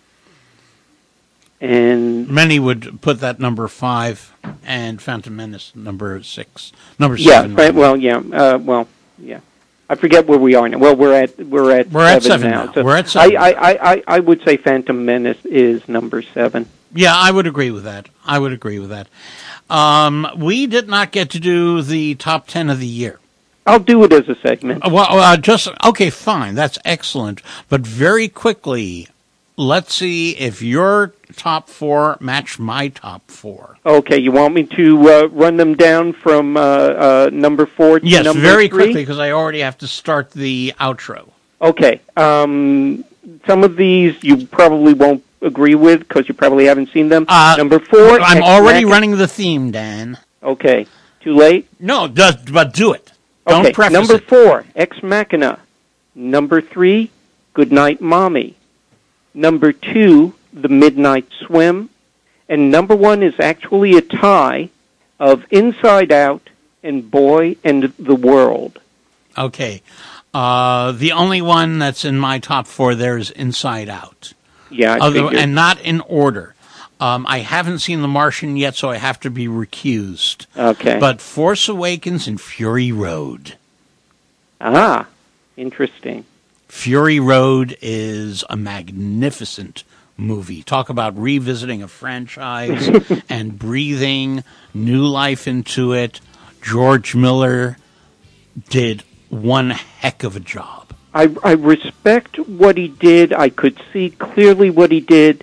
Speaker 3: And
Speaker 1: many would put that number five, and Phantom Menace number six, number
Speaker 3: yeah,
Speaker 1: seven.
Speaker 3: Right, well, yeah, uh, well, yeah. I forget where we are now. Well, we're at we're at
Speaker 1: we're
Speaker 3: seven
Speaker 1: at seven now.
Speaker 3: now. So
Speaker 1: we're at seven.
Speaker 3: I, I, I, I would say Phantom Menace is number seven.
Speaker 1: Yeah, I would agree with that. I would agree with that. Um, we did not get to do the top ten of the year.
Speaker 3: I'll do it as a segment.
Speaker 1: Well, uh, just okay, fine. That's excellent. But very quickly, let's see if your top four match my top four.
Speaker 3: Okay, you want me to uh, run them down from uh, uh, number four to
Speaker 1: yes,
Speaker 3: number
Speaker 1: very
Speaker 3: three?
Speaker 1: quickly, because I already have to start the outro.
Speaker 3: Okay. Um, some of these you probably won't agree with because you probably haven't seen them.
Speaker 1: Uh,
Speaker 3: number four.
Speaker 1: I'm
Speaker 3: Ex
Speaker 1: already
Speaker 3: Machina.
Speaker 1: running the theme, Dan.
Speaker 3: Okay. Too late?
Speaker 1: No, does, but do it. Don't
Speaker 3: okay.
Speaker 1: preface
Speaker 3: Number
Speaker 1: it.
Speaker 3: four, Ex Machina. Number three, Goodnight Mommy. Number two, The Midnight Swim. And number one is actually a tie of Inside Out and Boy and the World.
Speaker 1: Okay. Uh, the only one that's in my top four there is Inside Out.
Speaker 3: Yeah, I
Speaker 1: Although,
Speaker 3: figured.
Speaker 1: and not in order. Um, I haven't seen The Martian yet, so I have to be recused.
Speaker 3: Okay.
Speaker 1: But Force Awakens and Fury Road.
Speaker 3: Ah, interesting.
Speaker 1: Fury Road is a magnificent movie. Talk about revisiting a franchise and breathing new life into it. George Miller did one heck of a job.
Speaker 3: I, I respect what he did. I could see clearly what he did.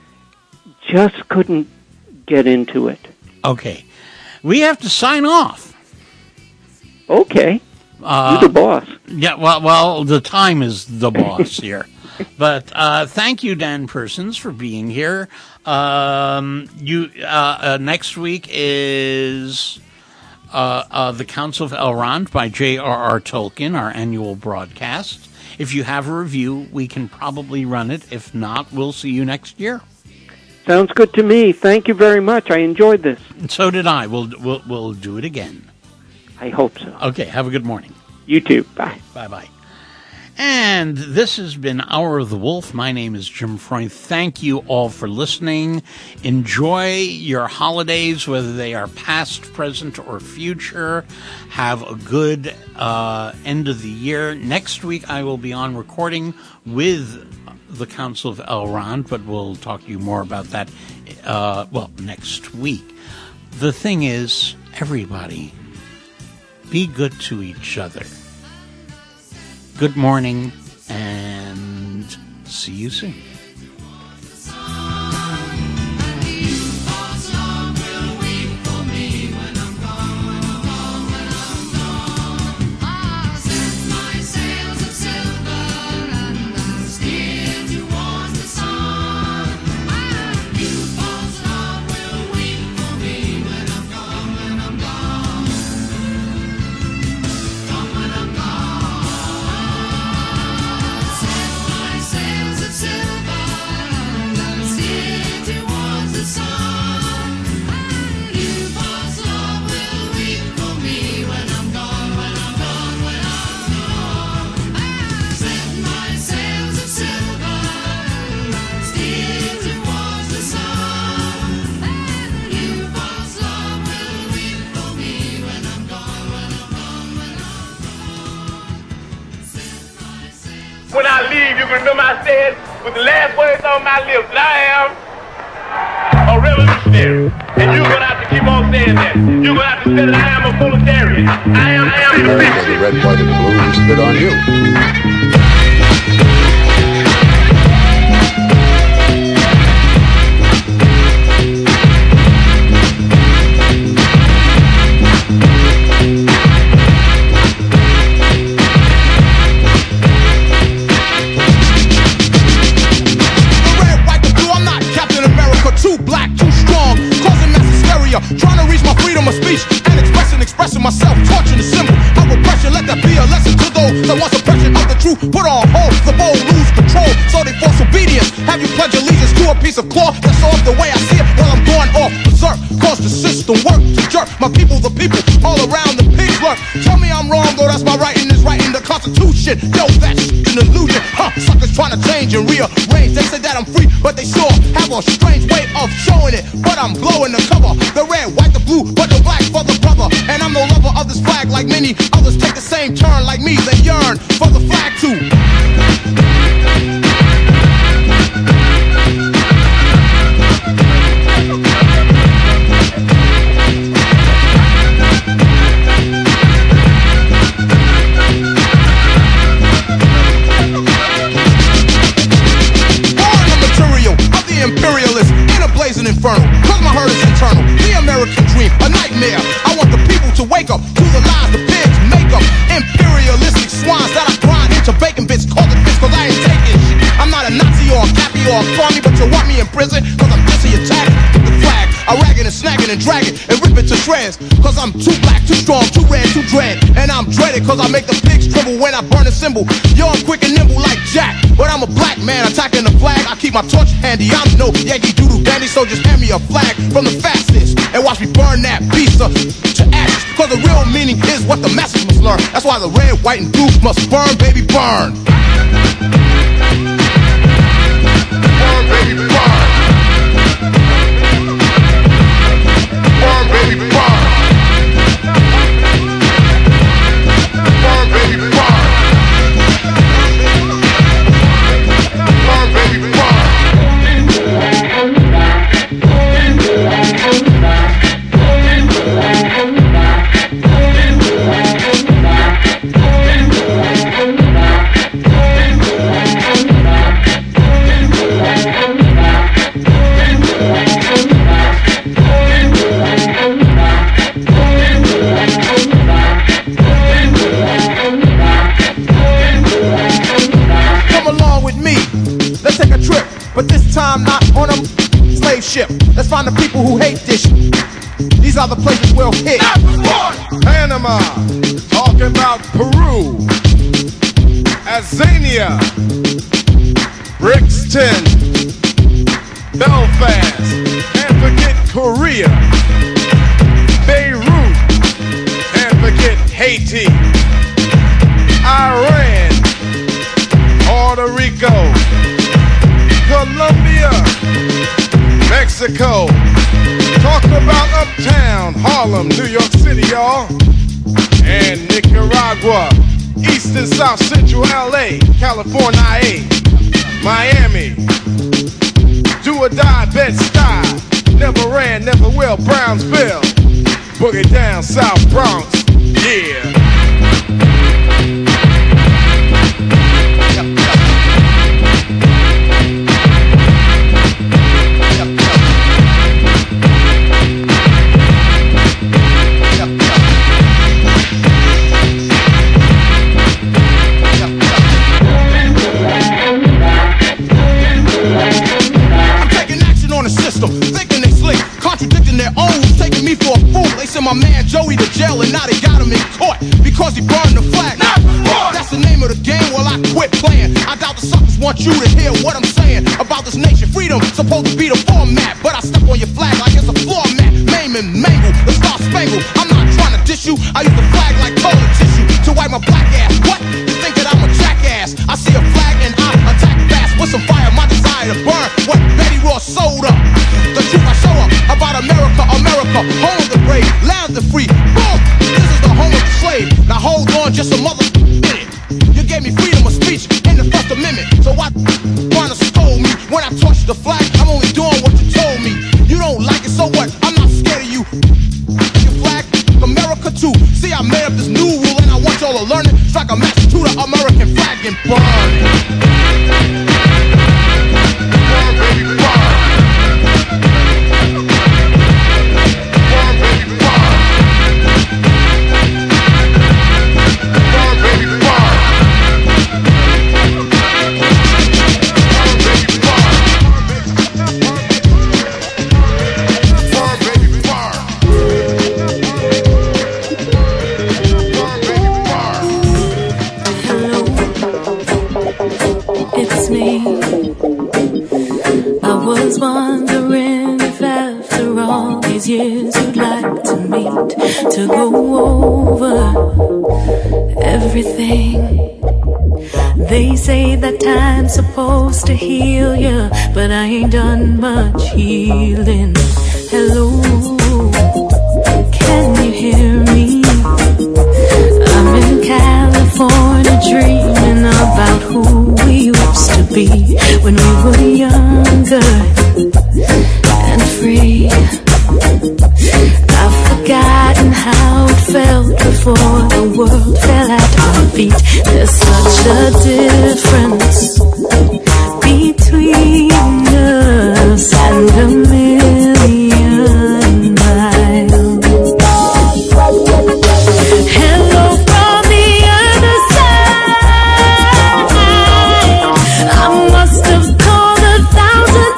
Speaker 3: Just couldn't get into it.
Speaker 1: Okay. We have to sign off.
Speaker 3: Okay.
Speaker 1: Uh,
Speaker 3: You're the boss.
Speaker 1: Yeah, well, well, the time is the boss here. But uh, thank you, Dan Persons, for being here. Um, you uh, uh, next week is uh, uh, The Council of Elrond by J R R Tolkien, our annual broadcast. If you have a review, we can probably run it. If not, we'll see you next year.
Speaker 3: Sounds good to me. Thank you very much. I enjoyed this.
Speaker 1: And so did I. We'll, we'll, we'll do it again.
Speaker 3: I hope so.
Speaker 1: Okay, have a good morning.
Speaker 3: You too. Bye.
Speaker 1: Bye-bye. And this has been Hour of the Wolf. My name is Jim Freund. Thank you all for listening. Enjoy your holidays, whether they are past, present, or future. Have a good uh, end of the year. Next week, I will be on recording with the Council of Elrond, but we'll talk to you more about that, uh, well, next week. The thing is, everybody, be good to each other. Good morning, and see you soon.
Speaker 4: When I leave, you can remember I said with the last words on my lips that I am a revolutionary. And you're going to have to keep on saying that. You're going to have to say that I am a proletarian. I am, I am the
Speaker 5: Because the red, white, and blue will spit on you.
Speaker 6: Trying to reach my freedom of speech and expressing, expressing myself, torching the symbol of oppression. Let that be a lesson to those that want suppression of the truth. Put on hold, the bold lose control, so they force obedience. Have you pledged allegiance to a piece of cloth that's off the way I see it? While I'm going off berserk, cause the system work to jerk my people, the people all around the pig work. Tell me I'm wrong, though that's my writing is writing the Constitution. Yo, that's an illusion, huh? Suckers trying to change and rearrange. They say that I'm free, but they sure have a strange way of showing it. But I'm blowing the cover, the red, white, the blue, but the black for the brother. And I'm no lover of this flag like many others take the same turn like me. They yearn for the flag too. Imperialist in a blazing inferno, cause my hurt is internal. The American dream, a nightmare. I want the people to wake up to the lies the pigs make up. Imperialistic swines that I grind into bacon bits. Call it bits cause I ain't taking shit. I'm not a Nazi or a Cappy or a crummy, but you want me in prison cause I'm busy attacking the flag. I ragging and snagging and dragging and rip it to shreds. Cause I'm too black, too strong, too red, too dread. And I'm dreaded cause I make the pigs tremble when I burn a symbol. Yo, I'm quick and nimble like Jack, but I'm a black man attacking the flag. I keep my torch handy, I'm no Yankee Doodle Dandy, so just hand me a flag from the fastest and watch me burn that beast uh, to ashes. Cause the real meaning is what the message must learn. That's why the red, white, and blue must burn, baby, burn. Burn, baby, burn. Burn, baby, burn. Burn, baby, burn. Burn, baby, burn. But this time not on a slave ship. Let's find the people who hate this shit. These are the places we'll hit.
Speaker 7: Panama, talking about Peru, Azania, Brixton, Belfast, can't forget Korea, Beirut, can't forget Haiti, Iran, Puerto Rico, Colombia, Mexico, talk about Uptown, Harlem, New York City, y'all, and Nicaragua, East and South Central L A, California, Miami, do or die, Bed-Stuy, never ran, never will, Brownsville, boogie down, South Bronx, yeah.
Speaker 6: Thinking they slick, contradicting their own, taking me for a fool. They sent my man Joey to jail and now they got him in court because he burned the flag. That's the name of the game. Well, I quit playing. I doubt the suckers want you to hear what I'm saying about this nation. Freedom supposed to be the format, but I step on your flag like it's a floor mat. Maim and mangle the star spangled. I'm not trying to diss you. I use the flag like toilet tissue to wipe my black ass. What? You think that I'm a jackass? I see a flag and I attack fast with some fire. My desire to burn what Betty Ross sold up. The truth I show up about America, America, home of the brave, land of the free. Boom! This is the home of the slave. Now hold on just a mother minute. You gave me freedom of speech in the First Amendment. So why wanna scold me when I touch the flag? I'm only doing what you told me. You don't like it, so what? I'm not scared of you. Your flag, America too. See, I made up this new rule and I want y'all to learn it. Strike a match to the American flag and burn it. Burn, baby, burn.
Speaker 8: It's me. was wondering if after all these years you'd like to meet to go over everything. They say that time's supposed to heal you, but I ain't done much healing. Hello, can you hear me? I'm in California dreaming about who we used to be when we were younger and free. I've forgotten how it felt before the world fell at our feet. There's such a difference between us and a million miles. Hello from the other side. I must have called a thousand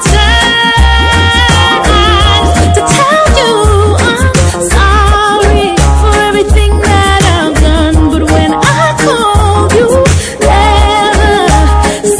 Speaker 8: times to tell you I'm sorry for everything that I've done. But when I called, you never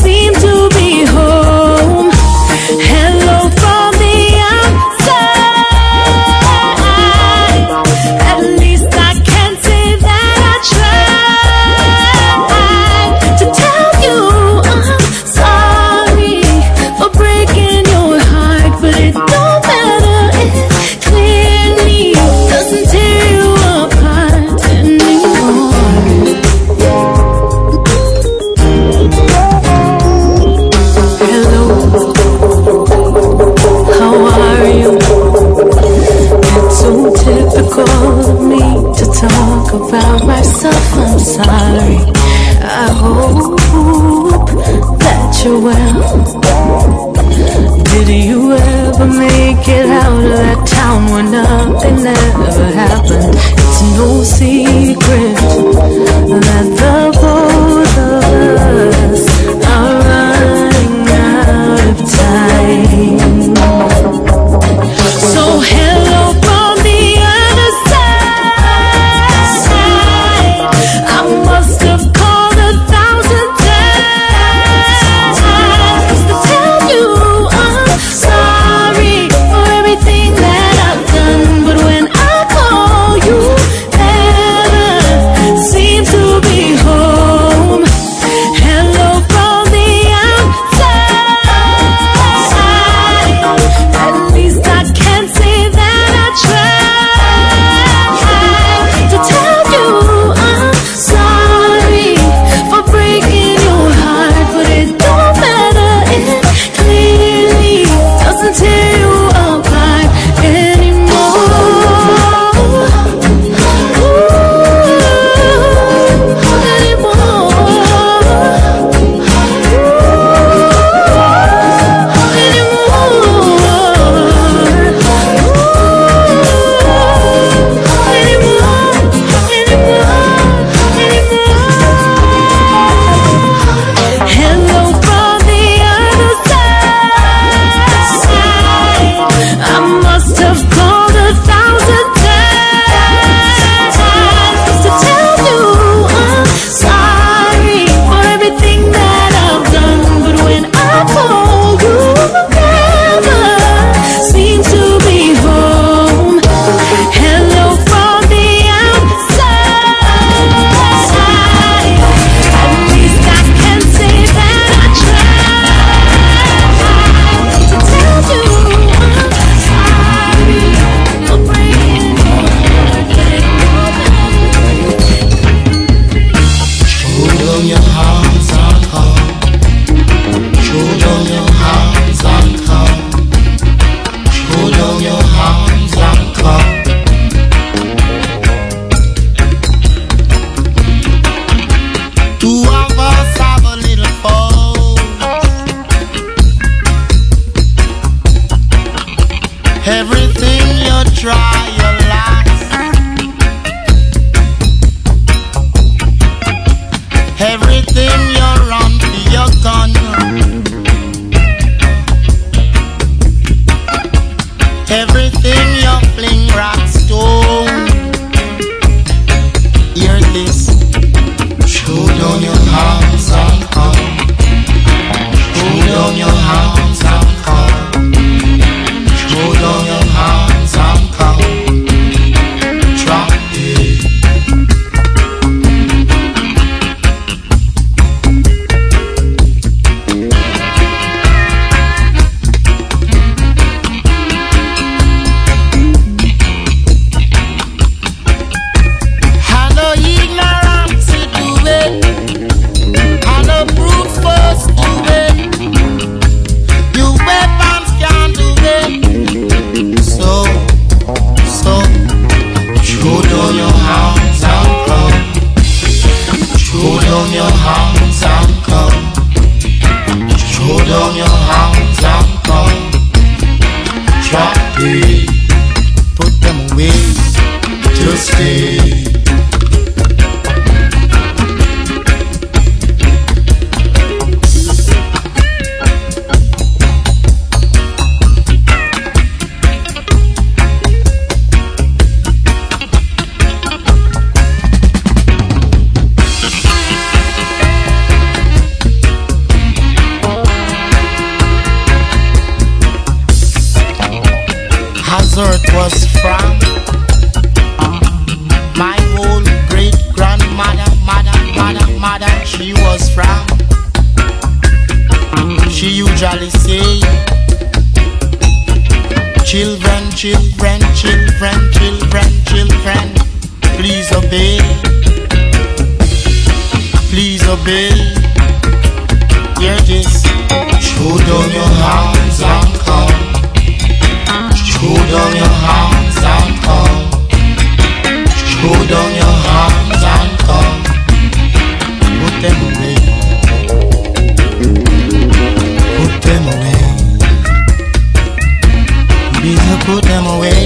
Speaker 9: down your hands and come. Drop it, put them away to stay. Earth was from my whole great grandmother, mother, mother, mother, she was from. She usually say, children, children, children, children, children, please obey, please obey. Hear this, throw down your hands and come. Throw down your hands and come. Throw down your hands and come. Put them away. Put them away. Please put them away.